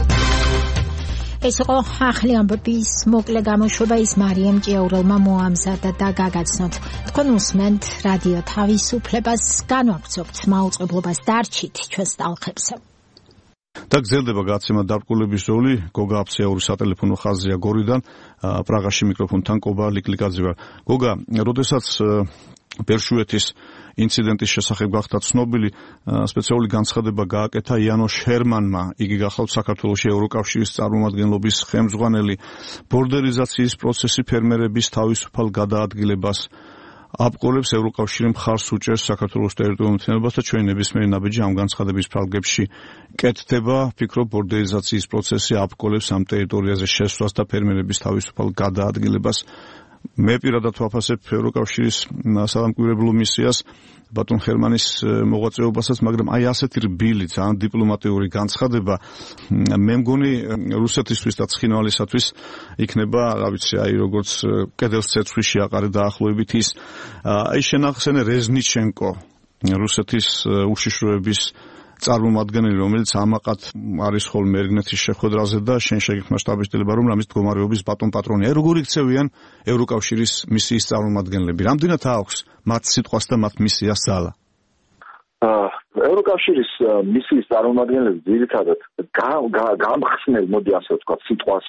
ეს იყო ახალი ამბების მოკლე გამოშვება, ის მარიამ ჭიაურელმა მოამზადა და გაგაცნოთ. თქვენ უსმენთ რადიო თავისუფლებას, განვაგრძობთ მაუწყებლობას, დარჩით ჩვენს ტალღებზე. და გრძელდება გაცემა დარკვირვების როლი. გოგა აფცეაური სატელეფონო ხაზია გორიდან, პრაღაში მიკროფონთან კობა ლიკლიკაძე ვარ. გოგა, როდესაც ბერშუეთის ინციდენტის შესახებ გახდა ცნობილი, სპეციალური განცხადება გააკეთა იანოშ ჰერმანმა. იგი გახლავთ საქართველოში ევროკავშირის წარმომადგენლობის ხელმძღვანელი. ბორდერიზაციის პროცესი ფერმერების თავისუფალ გადაადგილებას აბყოლებს, ევროკავშირი მხარს უჭერს საქართველოს ტერიტორიულ მთლიანობას და ჩვენი ნებისმიერი ნაბიჯი ამ განცხადების ფრაგმენტში კეთდება. ფიქრობ, ბორდერიზაციის პროცესი აბყოლებს ამ ტერიტორიაზე შესვლას და ფერმერების თავისუფალ გადაადგილებას. მე პირადად ვაფასებ ევროკავშირის სადამკვირვებლო მისიას, ბატონ ჰერმანის მოღვაწეობასაც, მაგრამ აი ასეთი რბილი, ძალიან დიპლომატიური განცხადება მე მგონი რუსეთისთვის და ცხინვალისათვის იქნება, რა ვიცი, აი როგორც კედელს ცეცხლი შეაყარე დაახლოებით ის. აი შენახსენე რეზნიჩენკო, რუსეთის უშიშროების წარმომადგენელი, რომელიც ამაყად არის ხოლმე ერგნეთის შეხვედრაზე და შენ შეგიხსნა შტაბის-დელება, რომ ამის მდგომარეობის ბატონ პატრონია. აი როგორ იქცევიან ევროკავშირის მისიის წარმომადგენლები? რამდენად აქვს მათ სიტყვას და მათ მისიას ძალა? ევროკავშირის მისიის წარმომადგენლები ძირითადად გამხსნელ, მოდი ასე ვთქვათ, სიტყვას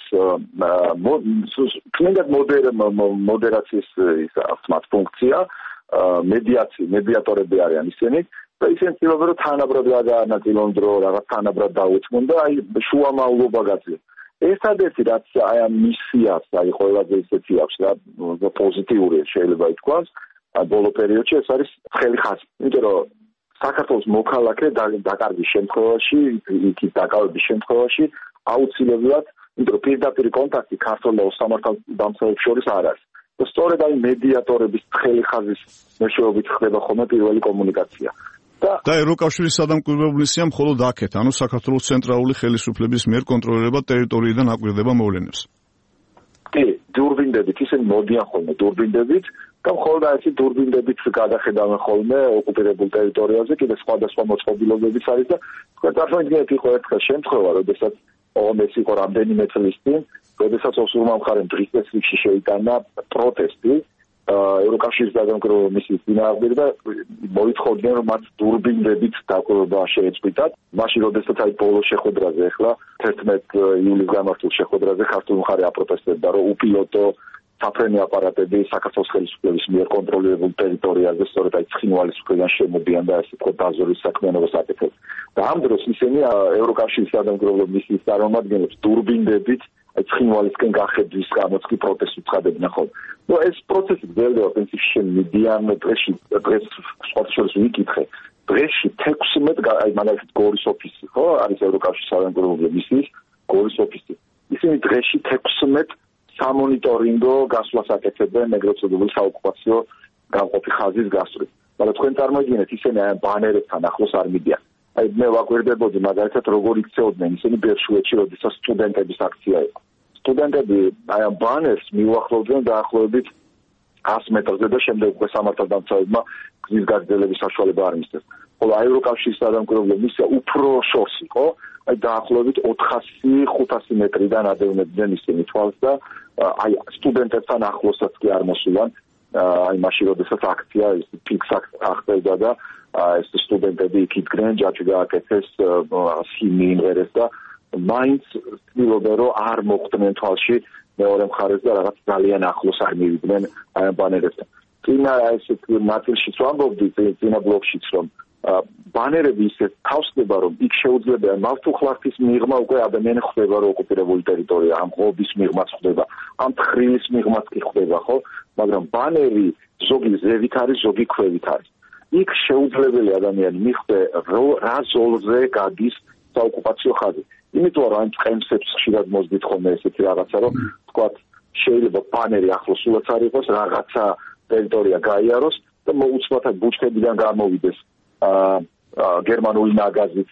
წმინდად მოდერაციის ის ფუნქცია, მედიაცია, მედიატორები არიან ისინი. და ისინი ცდილობენ, რომ თანაბრად გადაანაწილონ დრო, რაღაც თანაბრად დაუწყონ და აი შუამავლობა გაძლევს. ერთადერთი რაც აი ამ მისიას, აი ყველაზე ისეთი აქვს რა, პოზიტიური შეიძლება ითქვას, ბოლო პერიოდში ეს არის ცხელი ხაზი. იმიტომ რომ საქართველოს მოქალაქე დაკარგვის შემთხვევაში, იქით დაკავების შემთხვევაში აუცილებლად, იმიტომ რომ პირდაპირ კონტაქტი ქართულ და სამართალდამცავებს შორის არ არის. და სწორედ აი მედიატორების ცხელი ხაზის მეშვეობით ხდება ხოლმე პირველი კომუნიკაცია. და ევროკავშირის სადამკვირვებლო მისია მხოლოდ აქეთ, ანუ საქართველოს ცენტრალური ხელისუფლების მიერ კონტროლირება ტერიტორიიდან აკვირდება მოვლენებს. კი, დურბინდებით, ისინი მოდიან ხოლმე დურბინდებით და მხოლოდ აი ეს დურბინდებით გადახედავენ ხოლმე ოკუპირებულ ტერიტორიაზე, კიდე სხვადასხვა მოწყობილობებიც არის და თქვენ წარმოიდგინეთ, იყო ერთხელ შემთხვევა, როდესაც ომეს იყო რამდენიმე წლის წინ, როდესაც ოსურმა მხარემ დღის წესრიგში შეიტანა პროტესტი ევროკავშირის სადამკვირვებლო მისიის წინააღმდეგ და მოითხოვდნენ, რომ მათ დურბინდებით დაკვირვება შეეწყვიტათ. მაშინ, როდესაც აი ბოლო შეხვედრაზე, ახლა თერთმეტ ივლისს გამართულ შეხვედრაზე ქართული მხარე აპროტესტებდა, რომ უპილოტო საფრენი აპარატები საქართველოს ხელისუფლების მიერ კონტროლირებულ ტერიტორიაზე, სწორედ აი ცხინვალის მხრიდან შემოდიან და ასე ვთქვათ, დაზვერვის საქმიანობას აკეთებს. და ამ დროს ისინი ევროკავშირის სადამკვირვებლო მისიის წარმომადგენლებს დურბინდებით აი ცხინვალისკენ გახედვის გამოც კი პროტესტს უცხადებდნენ ხოლმე. ნუ ეს პროცესი გრძელდება პრინციპში მიდიან დღეში, დღეს სხვა შორის ვიკითხე. დღეში თექვსმეტ აი მაგალითად გორის ოფისი, ხო, არის ევროკავშირის სადამკვირვებლო მისიის გორის ოფისი. ისინი დღეში თექვსმეტ სამონიტორინგო გასვლას აკეთებენ ეგრეთ წოდებული საოკუპაციო გამყოფი ხაზის გასვლით. მაგრამ თქვენ წარმოიდგინეთ, ისინი აი ბანერებთან ახლოს არ მიდიან. აი მე ვაკვირდებოდი მაგალითად როგორ იქცეოდნენ ისინი ბერშუეთში, როდესაც სტუდენტების აქცია იყო. სტუდენტები აი ამ ბანერს მიუახლოვდნენ დაახლოებით ას მეტრზე და შემდეგ უკვე სამართალდამცავებმა გზის გაგრძელების საშუალება არ მისცეს. ხოლო ევროკავშირის სადამკვირვებლო მისია უფრო შორს იყო, აი დაახლოებით ოთხასი ხუთასი მეტრიდან ადევნებდნენ ისინი თვალს და აი სტუდენტებთან ახლოსაც კი არ მოსულან. აი მაშინ როდესაც აქცია ის ფიქს აღწევდა და ეს სტუდენტები იქ იდგნენ, ჯაჭვი გააკეთეს, ჰიმნი იმღერეს და მაინც ცდილობენ რომ არ მოხვდნენ თვალში მეორე მხარეს და რაღაც ძალიან ახლოს არ მივიდნენ აი ამ ბანერებთან. წინა ესეთ ნაწილშიც ვამბობდი, წინა ბლოკშიც რომ ბანერები ისე თავსდება რომ იქ შეუძლებელია მავთუხლართის მიღმა უკვე ადამიანი ხდება რომ ოკუპირებული ტერიტორია, ამ ღობის მიღმაც ხდება, ამ თხრილის მიღმაც კი ხდება, ხო? მაგრამ ბანერი ზოგი ზევით არის, ზოგი ქვევით არის. იქ შეუძლებელი ადამიანი მიხვდა რა ზოლზე გადის საოკუპაციო ხაზი. იმიტომ რომ ამ წემსებს ხშირად მოძდით ხოლმე ესეთი რაღაცა რომ თქვათ შეიძლება ბანერი ახლოს სულაც არ იყოს, რაღაცა ტერიტორია გაიაროს და უცბათად ბუჩქებიდან გამოვიდეს გერმანული ნაგაზით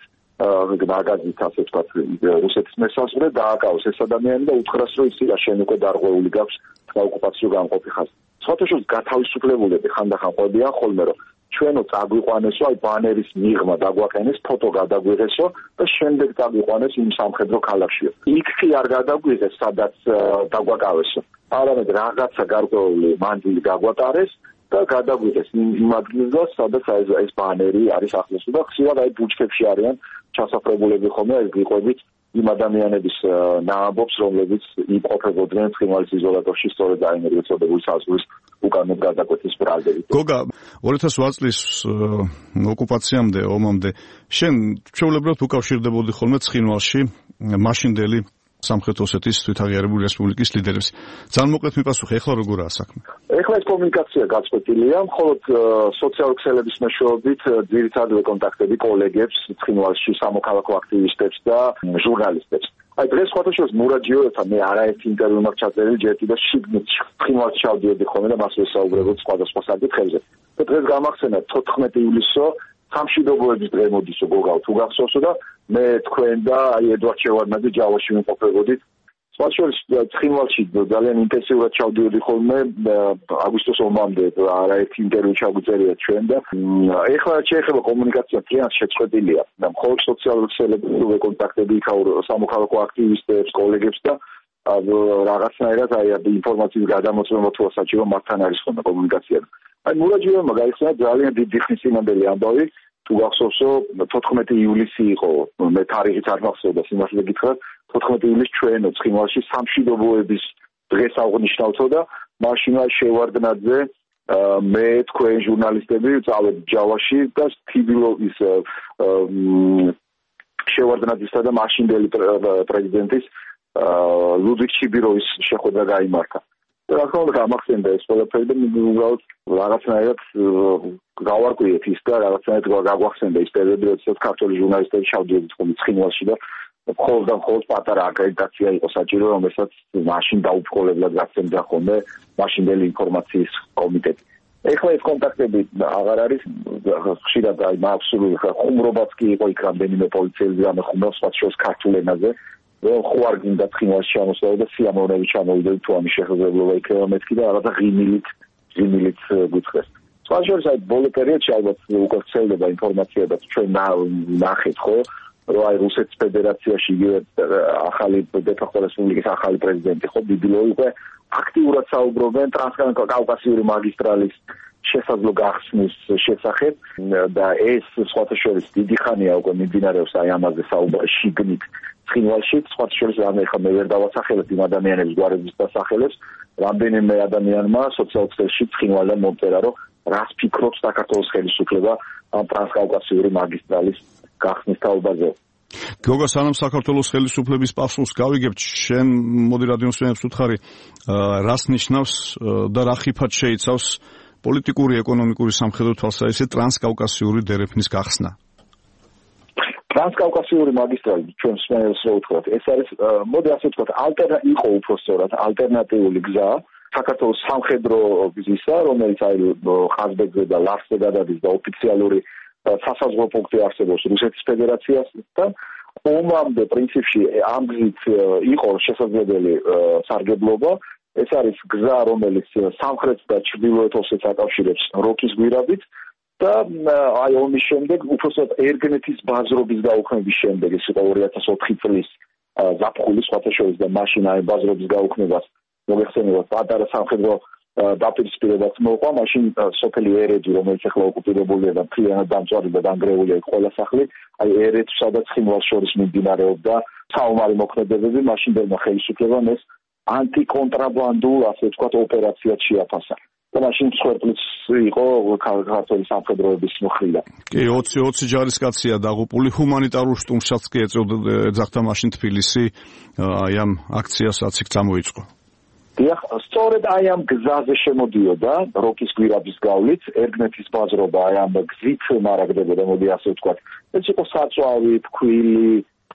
ნაგაზით ასე ვთქვათ რუსეთის მესაზღვრე დააკავოს ეს ადამიანი და უთხრას რომ ისი რა შენ უკვე დარღვეული გაქვს საოკუპაციო გამყოფი ხაზი. სხვათაშორის გათავისუფლებულები ხანდახან ყვებიან ხოლმე რომ ჩვენო წაგვიყვანესო აი ბანერის მიღმა დაგვაყენეს, ფოტო გადაგვიღესო და შემდეგ წაგვიყვანეს იმ სამხედრო ქალაქშიო. იქ კი არ გადაგვიღეს, სადაც დაგვაკავესო. არამედ რაღაცა გარკვეული მანძილი გაგვატარეს და გადაგვიღეს იმ ადგილზე, სადაც აი ეს ბანერი არის ახლოს და ხშირად აი ბუჩქებში არიან ჩასაფრებულები ხოლმე ეს გიყვებით იმ ადამიანების ნაამბობს, რომლებიც იმყოფებოდნენ ცხინვალის იზოლატორში სწორედ აი ეგრეთ წოდებული საზღვრის უკანონო გადაკვეთის ბრალდებით. გოგა, ორი ათას ოთხ წლის ოკუპაციამდე, ომამდე შენ ჩვეულებრივად უკავშირდებოდი ხოლმე ცხინვალში მაშინდელი სამხრეთ ოსეთის თვითაღიარებული რესპუბლიკის ლიდერებს. ძალიან მოკლედ მიპასუხე, ეხლა როგორაა საქმე? ეხლა ეს კომუნიკაცია გაწყვეტილია, მხოლოდ სოციალური ქსელების მეშვეობით ძირითადად კონტაქტები კოლეგებს ცხინვალში, სამოქალაქო აქტივისტებს და ჟურნალისტებს. აი დღეს სხვათაშორის მურაჯიოებთან მე არაერთი ინტერვიუ მაქვს ჩაწერილი, ჯერ კიდევ შიგნით ცხინვალში ჩავდიოდი ხოლმე და მასვე საუბრობთ სხვადასხვა საკითხებზე. და დღეს გამახსენა თოთხმეტი ივლისო სამშვიდობოების დღე მოდისო გოგავ თუ გახსოვსო და მე თქვენ და აი ედვარდ შევარდნაძე ჯავაში ვიმყოფებოდით. სხვაშორის ცხინვალში ძალიან ინტენსიურად ჩავდიოდი ხოლმე აგვისტოს ომამდე არაერთი ინტერვიუ ჩაგვიწერია ჩვენ და ეხლა შეეხება კომუნიკაცია ძალიან შეწყვეტილია და მხოლოდ სოციალური ქსელებრივი კონტაქტები იქაურ სამოქალაქო აქტივისტებს, კოლეგებს და რაღაცნაირად აი ინფორმაციის გადამოწმება თუ საჭირო მათთან არის ხოლმე კომუნიკაცია. აი მურაჯიოებმა გაიხსნა ძალიან დიდი ხნის წინანდელი ამბავი თუ გახსოვსო თოთხმეტი ივლისი იყო მე თარიღიც არ მახსოვდა სიმართლე გითხრათ თოთხმეტი ივლისს ჩვენო ცხინვალში სამშვიდობოების დღეს აღნიშნავთო და მაშინ შევარდნაძე მე თქვენ ჟურნალისტები წავედ ჯავაში და თბილისის შევარდნაძისა და მაშინდელი პრეზიდენტის ლუდვიგ ჩიბიროვის შეხვედრა გაიმართა. რა თქმა უნდა გამახსენდა ეს ყველაფერი და უბრალოდ რაღაცნაირად გავარკვიეთ ის და რაღაცნაირად გაგვახსენდა ის პერიოდი, როდესაც ქართული ჟურნალისტები ჩავდიოდით ხოლმე ცხინვალში და მხოლოდ და მხოლოდ პატარა აკრედიტაცია იყო საჭირო, რომელსაც მაშინ დაუბრკოლებლად გასცემდა ხოლმე მაშინდელი ინფორმაციის კომიტეტი. ეხლა ეს კონტაქტები აღარ არის, ხშირად აი აბსოლუტურად ხუმრობაც კი იყო იქ რამდენიმე პოლიციელი ამეხუმრავს სხვა შორის ქართულ ენაზე. რომ ხო არ გინდა ცხინვალში ჩამოსვლა და სიამოვნებით ჩამოვიდა თუ ამის შესაძლებლობა იქნება მეთქი და რაღაცა ღიმილით ღიმილით გუცხეს. სხვაშორის აი ბოლო პერიოდში ალბათ უკვე ვრცელდება ინფორმაცია და ჩვენ ნახეთ ხო რომ აი რუსეთის ფედერაციაში იგივე ახალი დე-ფაქტო რესპუბლიკის ახალი პრეზიდენტი ხო ბიბილოვი უკვე აქტიურად საუბრობენ ტრანსკავკასიური მაგისტრალის შესაძლო გახსნის შესახებ და ეს სხვათა შორის დიდი ხანია უკვე მიმდინარეობს აი ამაზე საუბარი შიგნით ცხინვალში, სხვათა შორის რამე ხა მე ვერ დავასახელებ იმ ადამიანების გვარების დასახელებს, რამდენიმე ადამიანმა სოციალურ ქსელში ცხინვალიდან მომწერა, რომ რას ფიქრობს საქართველოს ხელისუფლება ამ ტრანსკავკასიური მაგისტრალის გახსნის თაობაზე. გოგა, სანამ საქართველოს ხელისუფლების პასუხს გავიგებთ, შენ მოდი რადიოს მსმენელებს უთხარი, რას ნიშნავს და რა ხიფად შეიცავს პოლიტიკური, ეკონომიკური, სამხედრო თვალსაზრისით ტრანსკავკასიური დერეფნის გახსნა? ტრანსკავკასიური მაგისტრალი ჩვენ სმენელს რო ვთქვათ, ეს არის მოდი ასე ვთქვათ, ალტერნა იყო უფრო სწორად ალტერნატიული გზა საქართველოს სამხედრო გზისა, რომელიც აი ხაზბეგზე და ლარსზე გადადის და ოფიციალური სასაზღვრო პუნქტი არსებობს რუსეთის ფედერაციასთან. ომამდე პრინციპში ამ გზით იყო შესაძლებელი სარგებლობა. ეს არის გზა, რომელიც სამხრეთს და ჩრდილოეთ ოსეთს აკავშირებს როკის გვირაბით და აი ომის შემდეგ უпроსტად ერგნეთის ბაზრობის გაუქმების შემდეგ, ეს იყო ორი ათას ოთხი წლის ზაფხული სხვათა შორის და მაშინ აი ბაზრობის გაუქმებას მოიხსენებათ პატარა სამხედრო დაპირისპირებაც მოყვა, მაშინ სოფელი ერედი, რომელიც ახლა ოკუპირებულია და მთლიანად დამწვარი და დანგრეულია ყველა სახლი, აი ერედსა და ცხინვალს შორის მიმდინარეობდა საომარი მოქმედებები, მაშინდელმა ხელისუფლებამ ეს ანტიკონტრაბანდულ, ასე ვთქვათ, ოპერაციად შეაფასა. და მაშინ მსხვერპლიც იყო ქართული სამხედროების მხრიდან. კი, ოცი ოცი ჯარისკაცია დაღუპული, ჰუმანიტარულ შტუმშიც კი ეძახდა მაშინ თბილისი, აი ამ აქციასაც იქ წამოიწყო. დიახ, სწორედ აი ამ გზაზე შემოდიოდა როკის გვირაბის გავლით, ერგნეთის ბაზრობა აი ამ გზით მარაგდებოდა, მოდი ასე ვთქვათ. ეს იყო საწვავი, ფქვილი,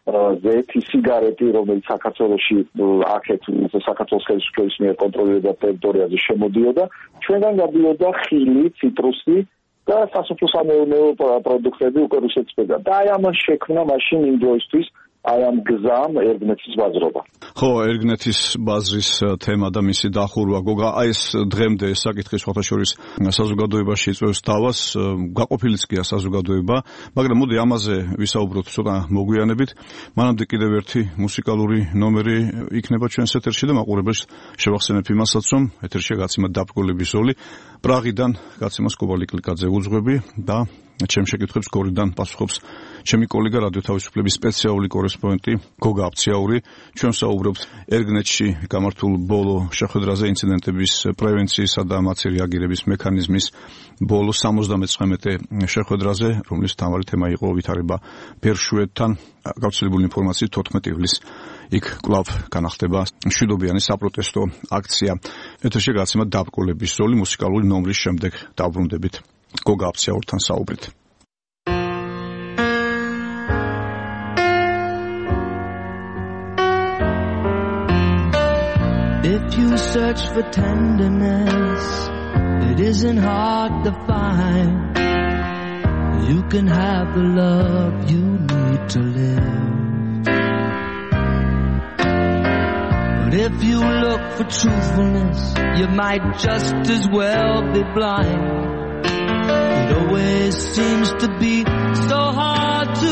ზეთი, სიგარეტი, რომელიც საქართველოში აქეთ საქართველოს ხელისუფლების მიერ კონტროლირებულ ტერიტორიაზე შემოდიოდა, ჩვენგან გადიოდა ხილი, ციტრუსი და სასოფლო-სამეურნეო პროდუქტები უკვე რუსეთისგან. და აი ამან შექმნა მაშინ იმ დროისთვის აი ამ გზამ ერგნეთის ბაზრობა. ხო, ერგნეთის ბაზრის თემა და მისი დახურვა, გოგა, აი ეს დღემდე ეს საკითხი სხვათა შორის საზოგადოებაში იწვევს დავას, გაყოფილიც გია საზოგადოება, მაგრამ მოდი ამაზე ვისაუბროთ ცოტა მოგვიანებით. მანამდე კიდევ ერთი მუსიკალური ნომერი იქნება ჩვენს ეთერში და მაყურებელს შევახსენებ იმასაც, რომ ეთერში გაცემა დაბრკოლების ზოლი პრაღიდან გაცემას კობალი კლიკაძე უძღვები და ჩემ შეკითხვებს გორიდან პასუხობს ჩემი კოლეგა რადიო თავისუფლების სპეციალური კორესპონდენტი გოგა აფციაური. ჩვენ საუბრობთ ერგნეთში გამართულ ბოლო შეხვედრაზე, ინციდენტების პრევენციისა და მათი რეაგირების მექანიზმის ბოლო სამოცდამეცხრამეტე შეხვედრაზე, რომლის მთავარი თემა იყო ვითარება ბერშვედთან. გავრცელებული ინფორმაციით თოთხმეტი ივლისს იქ კვლავ განახდება მშვიდობიანი საპროტესტო აქცია. ეთერში გაცემა დაბრკოლების ზოლი მუსიკალური ნომრის შემდეგ დავბრუნდებით გოგა აფციაურთან საუბრით. If you search for tenderness, it isn't hard to find. You can have the love you need to live. But if you look for truthfulness, you might just as well be blind. It always seems to be so hard to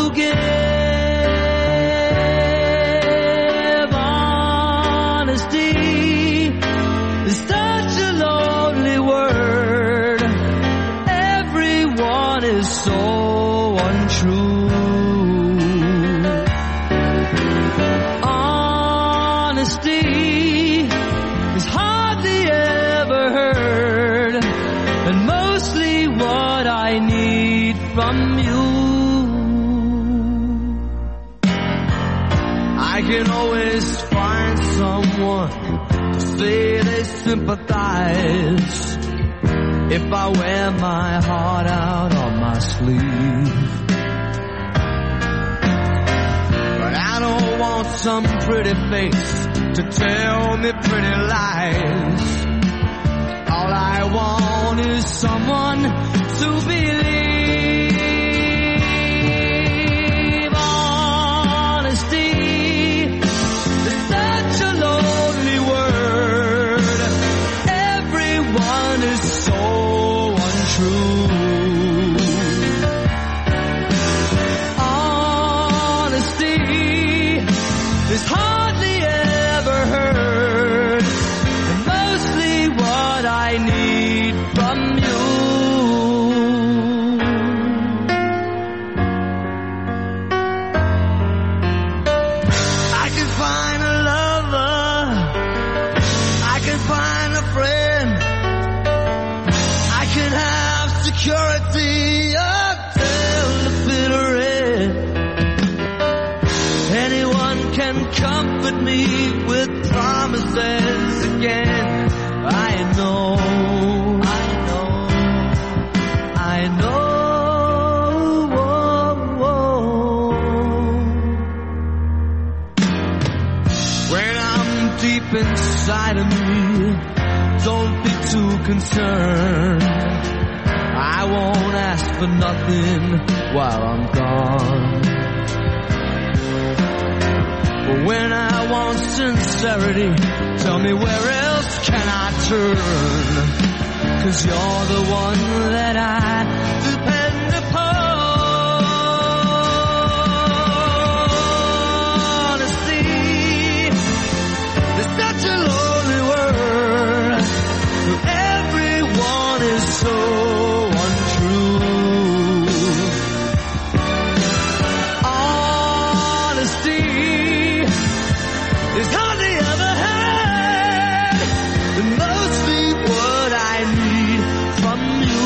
give. Honesty is such a lonely word. Everyone is so untrue. Honesty is hardly ever heard, and mostly what I need from you. I can always find someone to say they sympathize if I wear my heart out on my sleeve. But I don't want some pretty face to tell me pretty lies. All I want is someone to believe. Honesty is such a lonely word. Everyone is so untrue. Honesty is hardly ever heard, and mostly what I need from you. I can find a lover, I can find a friend, I can have security until the bitter end. Anyone can comfort me with promises again. I know, I know, I know. inside of me. Don't be too concerned. I won't ask for nothing while I'm gone. But when I want sincerity, tell me where else can I turn? 'Cause you're the one that I depend upon. Honesty is such a lonely word. Everyone is so untrue. Honesty is hardly ever had, and mostly what I need from you.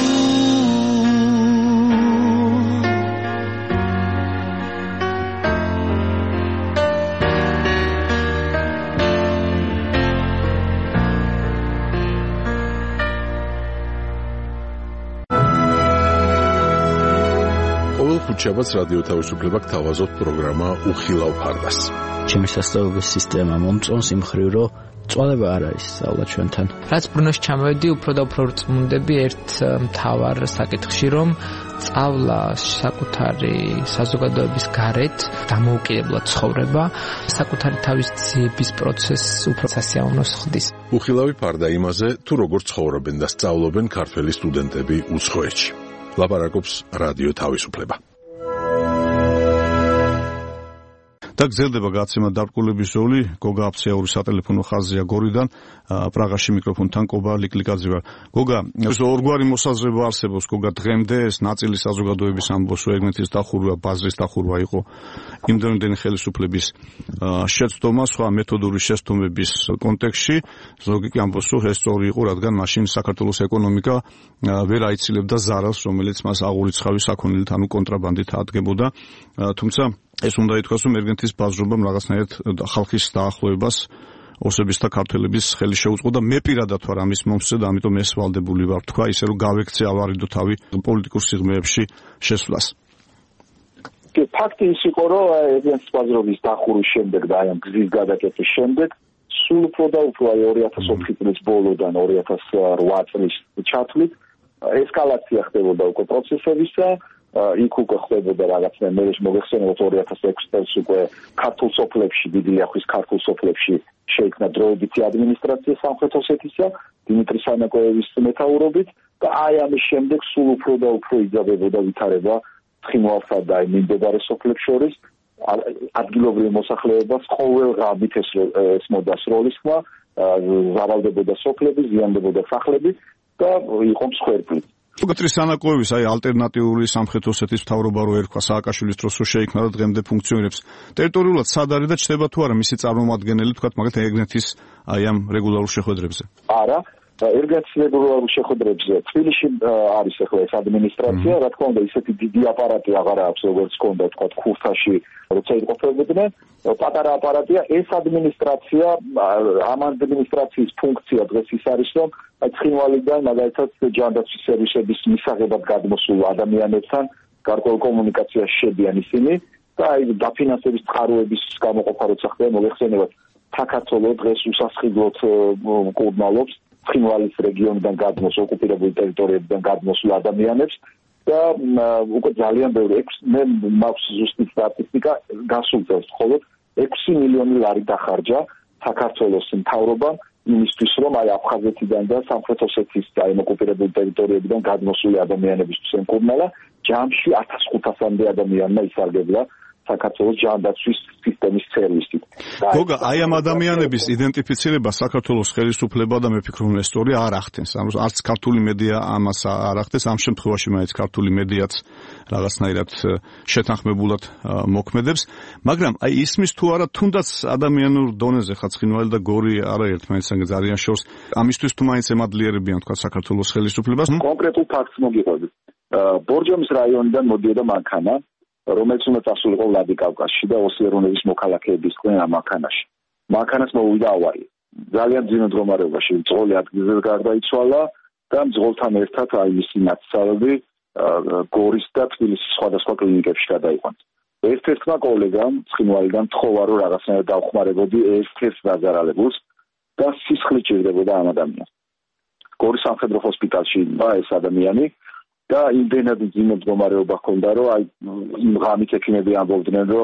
ყოველ ხუთშაბათს რადიო თავისუფლება გთავაზობთ პროგრამა უხილავ ფარდას. ჩემი სასწავლებლების სისტემა მომწონს იმ მხრივ, რომ წვალება არ არის სწავლა ჩვენთან. რაც ბრუნოში ჩამოვედი, უფრო და უფრო რწმუნდები ერთ მთავარ საკითხში, რომ სწავლა საკუთარი საზოგადოების გარეთ დამოუკიდებლად ცხოვრება, საკუთარი თავის ძიების პროცესს უფრო სასიამოვნოს ხდის. უხილავი ფარდა იმაზე, თუ როგორ ცხოვრობენ და სწავლობენ ქართველი სტუდენტები უცხოეთში. ლაპარაკობს რადიო თავისუფლება. და გრძელდება გაცემა დარკვირვების როლი. გოგა აფცეაური სატელეფონო ხაზია გორიდან, პრაღაში მიკროფონთან კობა ლიკლიკაძე ვარ. გოგა, ეს ორგვარი მოსაზრება არსებობს. გოგა, დღემდე ეს ნაწილი საზოგადოების ამბობს, რომ ეგნეთის დახურვა, ბაზრის დახურვა იყო იმდენდენი ხელისუფლების შეცდომა, სხვა მეთოდური შეცდომების კონტექსტში. ზოგი კი ამბობს, რომ ეს სწორი იყო, რადგან მაშინ საქართველოს ეკონომიკა ვერ აიცილებდა ზარალს, რომელიც მას აღურიცხავის საქონელით, ანუ კონტრაბანდით ადგებოდა. თუმცა ეს უნდა ითქვას, რომ ერგენთის ბაზრობამ რაღაცნაირად ხალხის დაახლოებას ოსების და ქართველების ხელი შეუწყო და მე პირადად ვარ ამის მომსწრე და ამიტომ ეს ვალდებული ვარ თქვა, ისე რომ გავექცე ავარიდო თავი პოლიტიკურ სიღრმეებში შესვლას. ფაქტი ის იყო, რომ ერგენთის ბაზრობის დახურვის შემდეგ და აი ამ გზის გადაკეთების შემდეგ სულ უფრო და უფრო აი ორი ათას ოთხი წლის ბოლოდან ორი ათას რვა წლის ჩათვლით ესკალაცია ხდებოდა უკვე პროცესებისა. იქ უკვე ხდებოდა რაღაცნაირ მე მოგეხსენებათ ორი ათას ექვსი წელს უკვე ქართულ სოფლებში, დიდი ლიახვის ქართულ სოფლებში შეიქმნა დროებითი ადმინისტრაცია სამხრეთ ოსეთისა დიმიტრი სანაკოევის მეთაურობით და აი ამის შემდეგ სულ უფრო და უფრო იძაბებოდა ვითარება ცხინვალსა და მიმდებარე სოფლებს შორის ადგილობრივი მოსახლეობას ყოველ ღამით ეს ესმოდა სროლისხმა, ზავალდებოდა სოფლები, ზიანდებოდა სახლები და იყო მსხვერპლი. დიმიტრი სანაკოევის აი ალტერნატიული სამხრეთ ოსეთის მთავრობა რო ერქვა სააკაშვილის დროს რო შეიქმნა და დღემდე ფუნქციონირებს. ტერიტორიულად სად არის და ჩნდება თუ არა მისი წარმომადგენელი თქვათ მაგალითად ეგნეთის აი ამ რეგულარულ შეხვედრებზე? არა, ერგენთის რეგულარულ შეხვედრებზე თბილისში არის ახლა ეს ადმინისტრაცია, რა თქმა უნდა ისეთი დიდი აპარატი აღარ აქვს როგორც ჰქონდა თქვათ ქურთაში, როცა იყოფებოდნენ, პატარა აპარატია. ეს ადმინისტრაცია, ამ ადმინისტრაციის ფუნქცია დღეს ის არის, რომ აი ცხინვალიდან მაგალითად ჯანდაცვის სერვისების მისაღებად გადმოსულ ადამიანებთან გარკვეულ კომუნიკაციაში შედიან ისინი და აი დაფინანსების წყაროების გამოყოფა როცა ხდება, მოგეხსენებათ, საქართველოს დღეს უსასყიდლოდ კურნალობს ცხინვალის რეგიონიდან გადმოს ოკუპირებული ტერიტორიებიდან გადმოსულ ადამიანებს და უკვე ძალიან ბევრი მე მაქვს ზუსტი სტატისტიკა გასულ წელს მხოლოდ ექვსი მილიონი ლარი დახარჯა საქართველოს მთავრობამ იმისთვის რომ აი აფხაზეთიდან და სამხრეთ ოსეთის აი ოკუპირებული ტერიტორიებიდან გადმოსული ადამიანებისთვის ემკურნალა ჯამში ათას ხუთასამდე ადამიანმა ისარგებლა საქართველოს ჯანდაცვის სისტემის სერვისით. გოგა, აი ამ ადამიანების იდენტიფიცირება საქართველოს ხელისუფლება და მე ფიქრობ, რომ ეს სწორი არ ახდენს. ანუ არც ქართული მედია ამას არ ახდენს, ამ შემთხვევაში მაინც ქართული მედიაც რაღაცნაირად შეთანხმებულად მოქმედებს, მაგრამ აი ისმის თუ არა თუნდაც ადამიანურ დონეზე ხა ცხინვალი და გორი არა ერთმანეთსგან ძალიან შორს, ამისთვის თუ მაინც ემადლიერებიან თქვა საქართველოს ხელისუფლებას. კონკრეტულ ფაქტს მოგიყვებით. ბორჯომის რაიონიდან მოდიოდა მანქანა, რომელიც უნდა წასულიყო ვლადიკავკაზში და ოსიერონების მოქალაქეების ყვენ ამ მანქანაში. მანქანას მოვიდა ავარია. ძალიან ძვირ მდგომარეობაში, მძღოლი ადგილზე გარდაიცვალა და მძღოლთან ერთად აი მისი ნაცვალები გორის და თბილისის სხვადასხვა კლინიკებში გადაიყვანეს. ერთ-ერთმა კოლეგამ ცხინვალიდან თხოვა, რომ რაღაცნაირად დავხმარებოდი ერთ-ერთ დაზარალებულს და სისხლი ჭირდებოდა ამ ადამიანს. გორის სამხედრო ჰოსპიტალში იყო ეს ადამიანი და იმდენად ძიმე მდგომარეობა ჰქონდა, რომ აი იმ ღამით ექიმები ამბობდნენ, რომ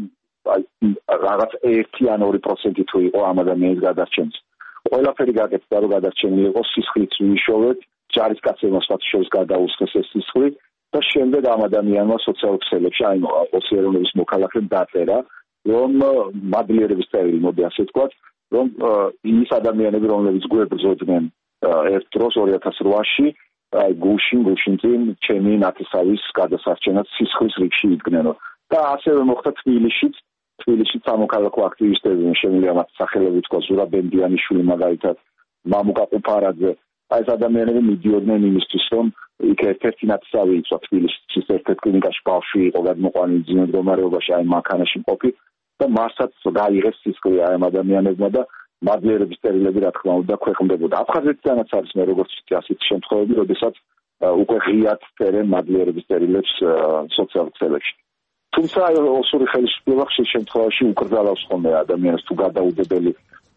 აი რაღაც ერთი ან ორი პროცენტი თუ იყო ამ ადამიანის გადარჩენის. ყველაფერი გაკეთდა, რომ გადარჩენილი იყოს, სისხლიც ვიშოვეთ, ჯარისკაცებმა შორის გადაუსხეს ეს სისხლი და შემდეგ ამ ადამიანმა სოციალურ ქსელებში აი ოსიერონების მოქალაქემ დაწერა, რომ მადლიერების წერილი, მოდი ასე ვთქვათ, რომ ის ადამიანები, რომლებიც გვებრძოდნენ ერთ დროს ორი ათას რვაში, აი გუშინ, გუშინ წინ ჩემი ნათესავის გადასარჩენად სისხლის რიგში იდგნენ. და ასევე მოხდა თბილისშიც, თბილისში სამოქალაქო აქტივისტები, შემიძლია მათ სახელები ვთქვა, ზურაბ ბენდიანიშვილი მაგალითად, მამუკა ყუფარაძე, აი ეს ადამიანები მიდიოდნენ იმისთვის, რომ იქ ერთ-ერთი ნათესავი იწვა თბილისის ერთ-ერთ კლინიკაში ბავშვი იყო გადმოყვანილი ძიმე მდგომარეობაში, აი მანქანაში მყოფი და მასაც გაიღეს სისხლი აი ამ ადამიანებმა და მადლიერების წერილები რა თქმა უნდა ქვეყნდებოდა. აფხაზეთიდანაც არის მე როგორც ვთქვი ასეთი შემთხვევები, როდესაც უკვე ღიად წერენ მადლიერების წერილებს სოციალურ ქსელებში. თუმცა ოსური ხელისუფლება ხშირ შემთხვევაში უკრძალავს ხოლმე ადამიანს თუ გადაუდებელი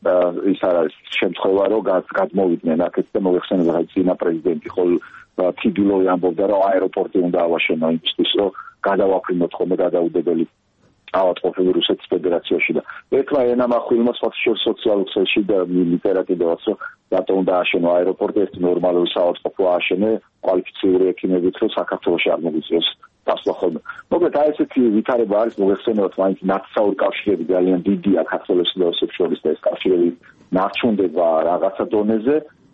ის არ არის შემთხვევა, რომ გადმოვიდნენ აქეთ და მოიხსენება აი წინა პრეზიდენტი ხოლ თბილოვი ამბობდა, რომ აეროპორტი უნდა ავაშენო იმისთვის, რომ გადავაფრინოთ ხოლმე გადაუდებელი ავადმყოფები რუსეთის ფედერაციაში და ერთმა ენამ ახვილმა სოციალურ სოციალურ ქსელში და ლიტერატურას, რომ რატომ უნდა ააშენო აეროპორტი, ერთი ნორმალური საავადმყოფო ააშენე კვალიფიციური ექიმებით, რომ საქართველოში არ მოგვიწევს დასვლა ხოლმე. მოკლედ აი ესეთი ვითარება არის, მოიხსენებათ მაინც ნათესაური კავშირები ძალიან დიდია ქართველებს და რუსებს შორის და ეს კავშირები ნარჩუნდება რაღაცა დონეზე,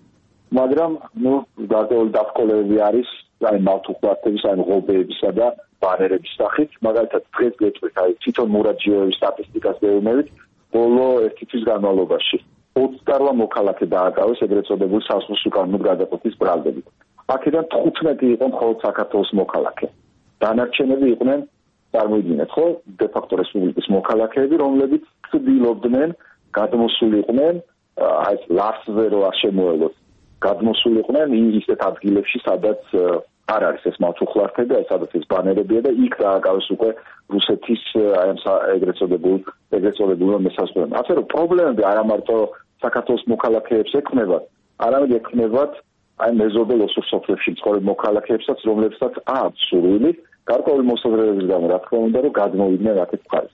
მაგრამ ნუ გარკვეული დაწყობილები არის აი მავთუხლათების, აი ღობეებისა და ბანერების სახით, მაგალითად დღეს გეტყვით, აი თვითონ მურაჯიოვის სტატისტიკას გეუბნებით, ბოლო ერთი თვის განმავლობაში ოცდაოთხ მოქალაქე დააკავეს ეგრეთ წოდებული საზღვრის უკანონოდ გადაყოფის ბრალდებით. აქედან თხუთმეტი იყო მხოლოდ საქართველოს მოქალაქე. დანარჩენები იყვნენ, წარმოიდგინეთ, ხო, დე-ფაქტო რესპუბლიკის მოქალაქეები, რომლებიც ცდილობდნენ გადმოსულიყვნენ, აი ლასზე რო არ შემოელოთ, გადმოსულიყვნენ ისეთ ადგილებში, სადაც არ არის ეს მავთუხლართები, აი სადაც ეს ბანერებია და იქ დააკავეს უკვე რუსეთის აი ამ ეგრეთ წოდებულ ეგრეთ წოდებულ მესაზღვრეებმა. ასე რომ პრობლემები არა მარტო საქართველოს მოქალაქეებს ექმნებათ, არამედ ექმნებათ აი მეზობელ ოსურ სოფლებში მცხოვრებ მოქალაქეებსაც, რომლებსაც აქვს სურვილი გარკვეული მოსაზრებების გამო, რა თქმა უნდა, რომ გადმოვიდნენ აქეთ მხარეს.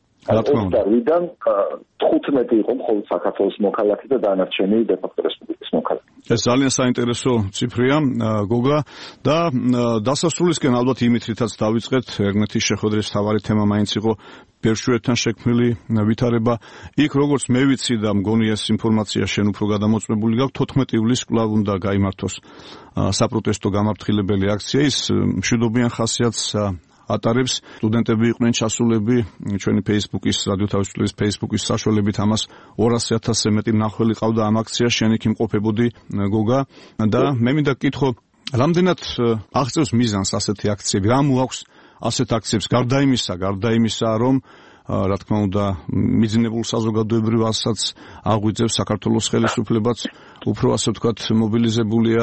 ოცდაოთხიდან თხუთმეტი იყო მხოლოდ საქართველოს მოქალაქე და დანარჩენი დე-ფაქტო რესპუბლიკის მოქალაქე. ეს ძალიან საინტერესო ციფრია, გოგა და დასასრულისკენ ალბათ იმით რითაც დავიწყეთ, ერნეთის შეხვედრის მთავარი თემა მაინც იყო ბერშვედთან შექმნილი ვითარება. იქ როგორც მე ვიცი და მგონი ეს ინფორმაცია შენ უფრო გადამოწმებული გაქვს, თოთხმეტი ივლისს კვლავ უნდა გაიმართოს საპროტესტო გამართლებელი აქცია. ის მშვიდობიან ხასიათს ატარებს. სტუდენტები იყვნენ ჩასულები ჩვენი Facebook-ის, რადიო თავისუფლების Facebook-ის საშუალებით, ამას ორასი ათასზე მეტი მნახველი ყავდა ამ აქციაში, შენ იქ იმყოფებოდი გოგა და მე მინდა გკითხო, რამდენად აღწევს მიზანს ასეთი აქციები, რა მოაქვს ასეთ აქციებს, გარდა იმისა, გარდა იმისა, რომ რა თქმა უნდა მიძინებულ საზოგადოებრივ ასაც აღვიძებს საქართველოს ხელისუფლებაც უფრო ასე ვთქვათ მობილიზებულია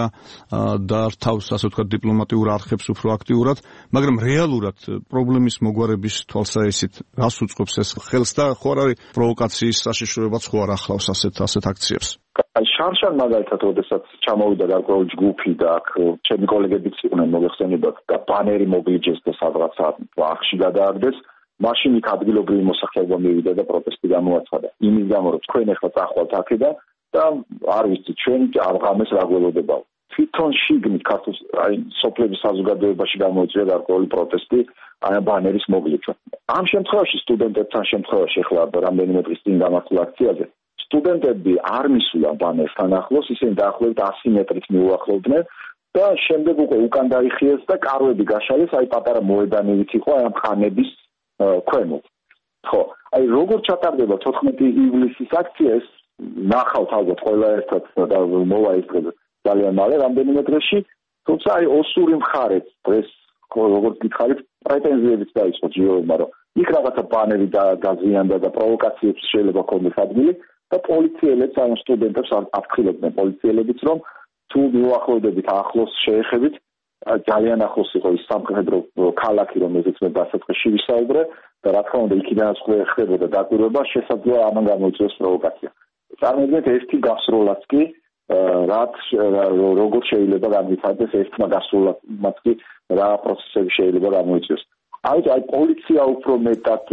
და თავს ასე ვთქვათ დიპლომატიურ არხებს უფრო აქტიურად, მაგრამ რეალურად პრობლემის მოგვარების თვალსაჩინით რას უწყობს ეს ხელს და ხო არ არის პროვოკაციის საშიშროებაც ხო არ ახლავს ასეთ ასეთ აქციებს? აი შარშან მაგალითად, როდესაც ჩამოვიდა გარკვეული ჯგუფი და აქ ჩემი კოლეგებიც იყვნენ მოგეხსენებათ და ბანერი მოგიჯეს და სადღაც ახში გადააგდეს, მაშინ იქ ადგილობრივი მოსახლეობა მივიდა და პროტესტი გამოაცხადა. იმის გამო, რომ თქვენ ახლა წახვალთ აქედან და არ ვიცი ჩვენ ამ ღამეს რა გველოდება. თვითონ შიგნით ქართულ აი სოფლების საზოგადოებაში გამოიწვია გარკვეული პროტესტი აი ბანერის მოგლიჩვა. ამ შემთხვევაში სტუდენტებთან შემთხვევაში ახლა რამდენიმე დღის წინ გამართულ აქციაზე სტუდენტები არ მისულან ბანერსთან ახლოს, ისინი დაახლოებით ასი მეტრით მიუახლოვდნენ და შემდეგ უკვე უკან დაიხიეს და კარვები გაშალეს, აი პატარა მოედანივით იყო აი ამ ხანების ქვემოთ. ხო, აი როგორ ჩატარდება თოთხმეტი ივლისის აქცია, ეს ნახავთ ალბათ ყველა ერთად და მოვა ეს დღე ძალიან მალე რამდენიმე დღეში, თუმცა აი ოსური მხარეც დღეს როგორც გითხარით, პრეტენზიებიც დაიწყო ჯიოვებმა, რომ იქ რაღაცა ბანერი დაზიანდა და პროვოკაციებს შეიძლება ქონდეს ადგილი და პოლიციელებიც ამ სტუდენტებს აფრთხილებდნენ, პოლიციელებიც რომ თუ მიუახლოვდებით ახლოს შეეხებით, ძალიან ახლოს იყო ის სამხედრო ქალაქი, რომელზეც მე დასაწყისში ვისაუბრე და რა თქმა უნდა იქიდანაც ხდებოდა დაკვირვება, შესაძლოა ამან გამოიწვიოს პროვოკაცია. წარმოიდგინეთ ერთი გასროლაც კი რაც როგორ შეიძლება განვითარდეს ერთმა გასროლაც კი რა პროცესები შეიძლება გამოიწვიოს. აი აი პოლიცია უფრო მეტად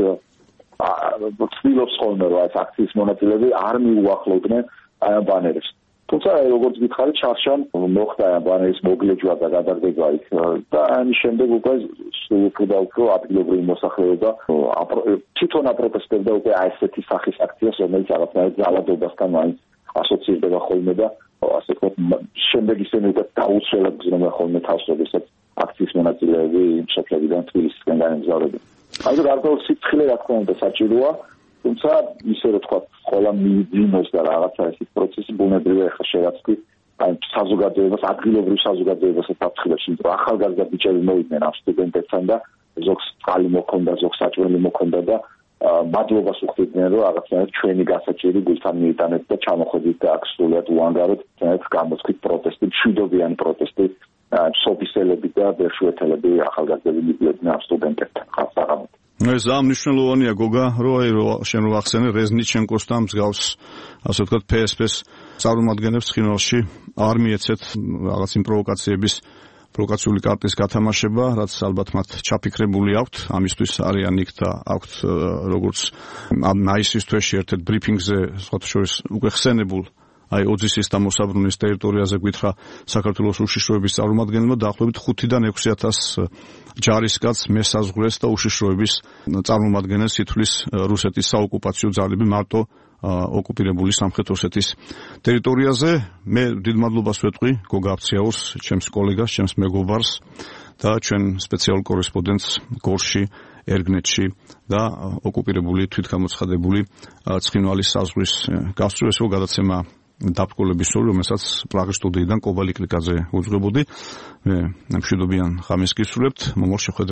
ცდილობს ხოლმე რომ ეს აქციის მონაწილეები არ მიუახლოვდნენ აი ამ ბანერებს. თუმცა როგორც გითხარით, შარშან მოხდა ამ ბანერის მოგლეჯვა და გადაგდება იქ და ამის შემდეგ უკვე უფრო და უფრო ადგილობრივი მოსახლეობა თვითონ აპროტესტებდა უკვე აი ესეთი სახის აქციას, რომელიც რაღაცნაირად ძალადობასთან მაინც ასოცირდება ხოლმე და ასე ვთქვათ, შემდეგ ისინი უკვე დაუცველად გზნობენ ხოლმე თავს, როდესაც აქციის მონაწილეები სოფლებიდან თბილისისკენ გაემგზავრებიან. აი გარკვეულ სიფრთხილე რა თქმა უნდა საჭიროა, თუმცა ისე რომ თქვა ყველა მიძინოს და რაღაცა ეს პროცესი ბუნებრივია ხა შევაცვი აი საზოგადოებას ადგილობრივ საზოგადოებასაც აფრთხილებს, იმიტომ რომ ახალგაზრდა ბიჭები მოვიდნენ ამ სტუდენტებთან და ზოგს წყალი მოქონდა, ზოგს საჭმელი მოქონდა და მადლობას უხდიდნენ რომ რაღაცნაირად ჩვენი გასაჭირი გულთან მიიტანეთ და ჩამოხვედით და აქ სრულად უანგაროთ ერთ გამოწვით პროტესტი, მშვიდობიანი პროტესტი სოფისელები და ბერშუეთელები ახალგაზრდები მიდიოდნენ ამ სტუდენტებთან ხალხსაღამოდ. ეს ამ მნიშვნელოვანია გოგა, რომ აი რომ შენ რო ახსენე რეზნიჩენკოს და მსგავს ასე ვთქვათ ფე ეს პეს წარმომადგენლებს ცხინვალში არ მიეცეთ რაღაც იმ პროვოკაციების პროვოკაციული კარტის გათამაშება, რაც ალბათ მათ ჩაფიქრებული აქვთ, ამისთვის არიან იქ და აქვთ როგორც ამ მაისის თვეში ერთ-ერთ ბრიფინგზე სხვათა შორის უკვე ხსენებულ აი ოძისის და მოსაბრუნის ტერიტორიაზე გვითხრა საქართველოს უშიშროების წარმომადგენელმა დაახლოებით ხუთიდან ექვსი ათას ჯარისკაცს მესაზღვრეს და უშიშროების წარმომადგენელს ითვლის რუსეთის საოკუპაციო ძალები მარტო ოკუპირებული სამხრეთ ოსეთის ტერიტორიაზე. მე დიდ მადლობას ვეთყვი გოგა აფციაურს, ჩემს კოლეგას, ჩემს მეგობარს და ჩვენ სპეციალურ კორესპონდენტს გორში, ერგნეთში და ოკუპირებული თვითგამოცხადებული ცხინვალის საზღვრის გასწვრივ ესო გადაცემა დაბრძოლების სროლი, რომელსაც პრაღის სტუდიიდან კობალი კლიკაძე უძღვებოდი. მე მშვიდობიან ღამეს გისურვებთ. მომავალ შეხვედრას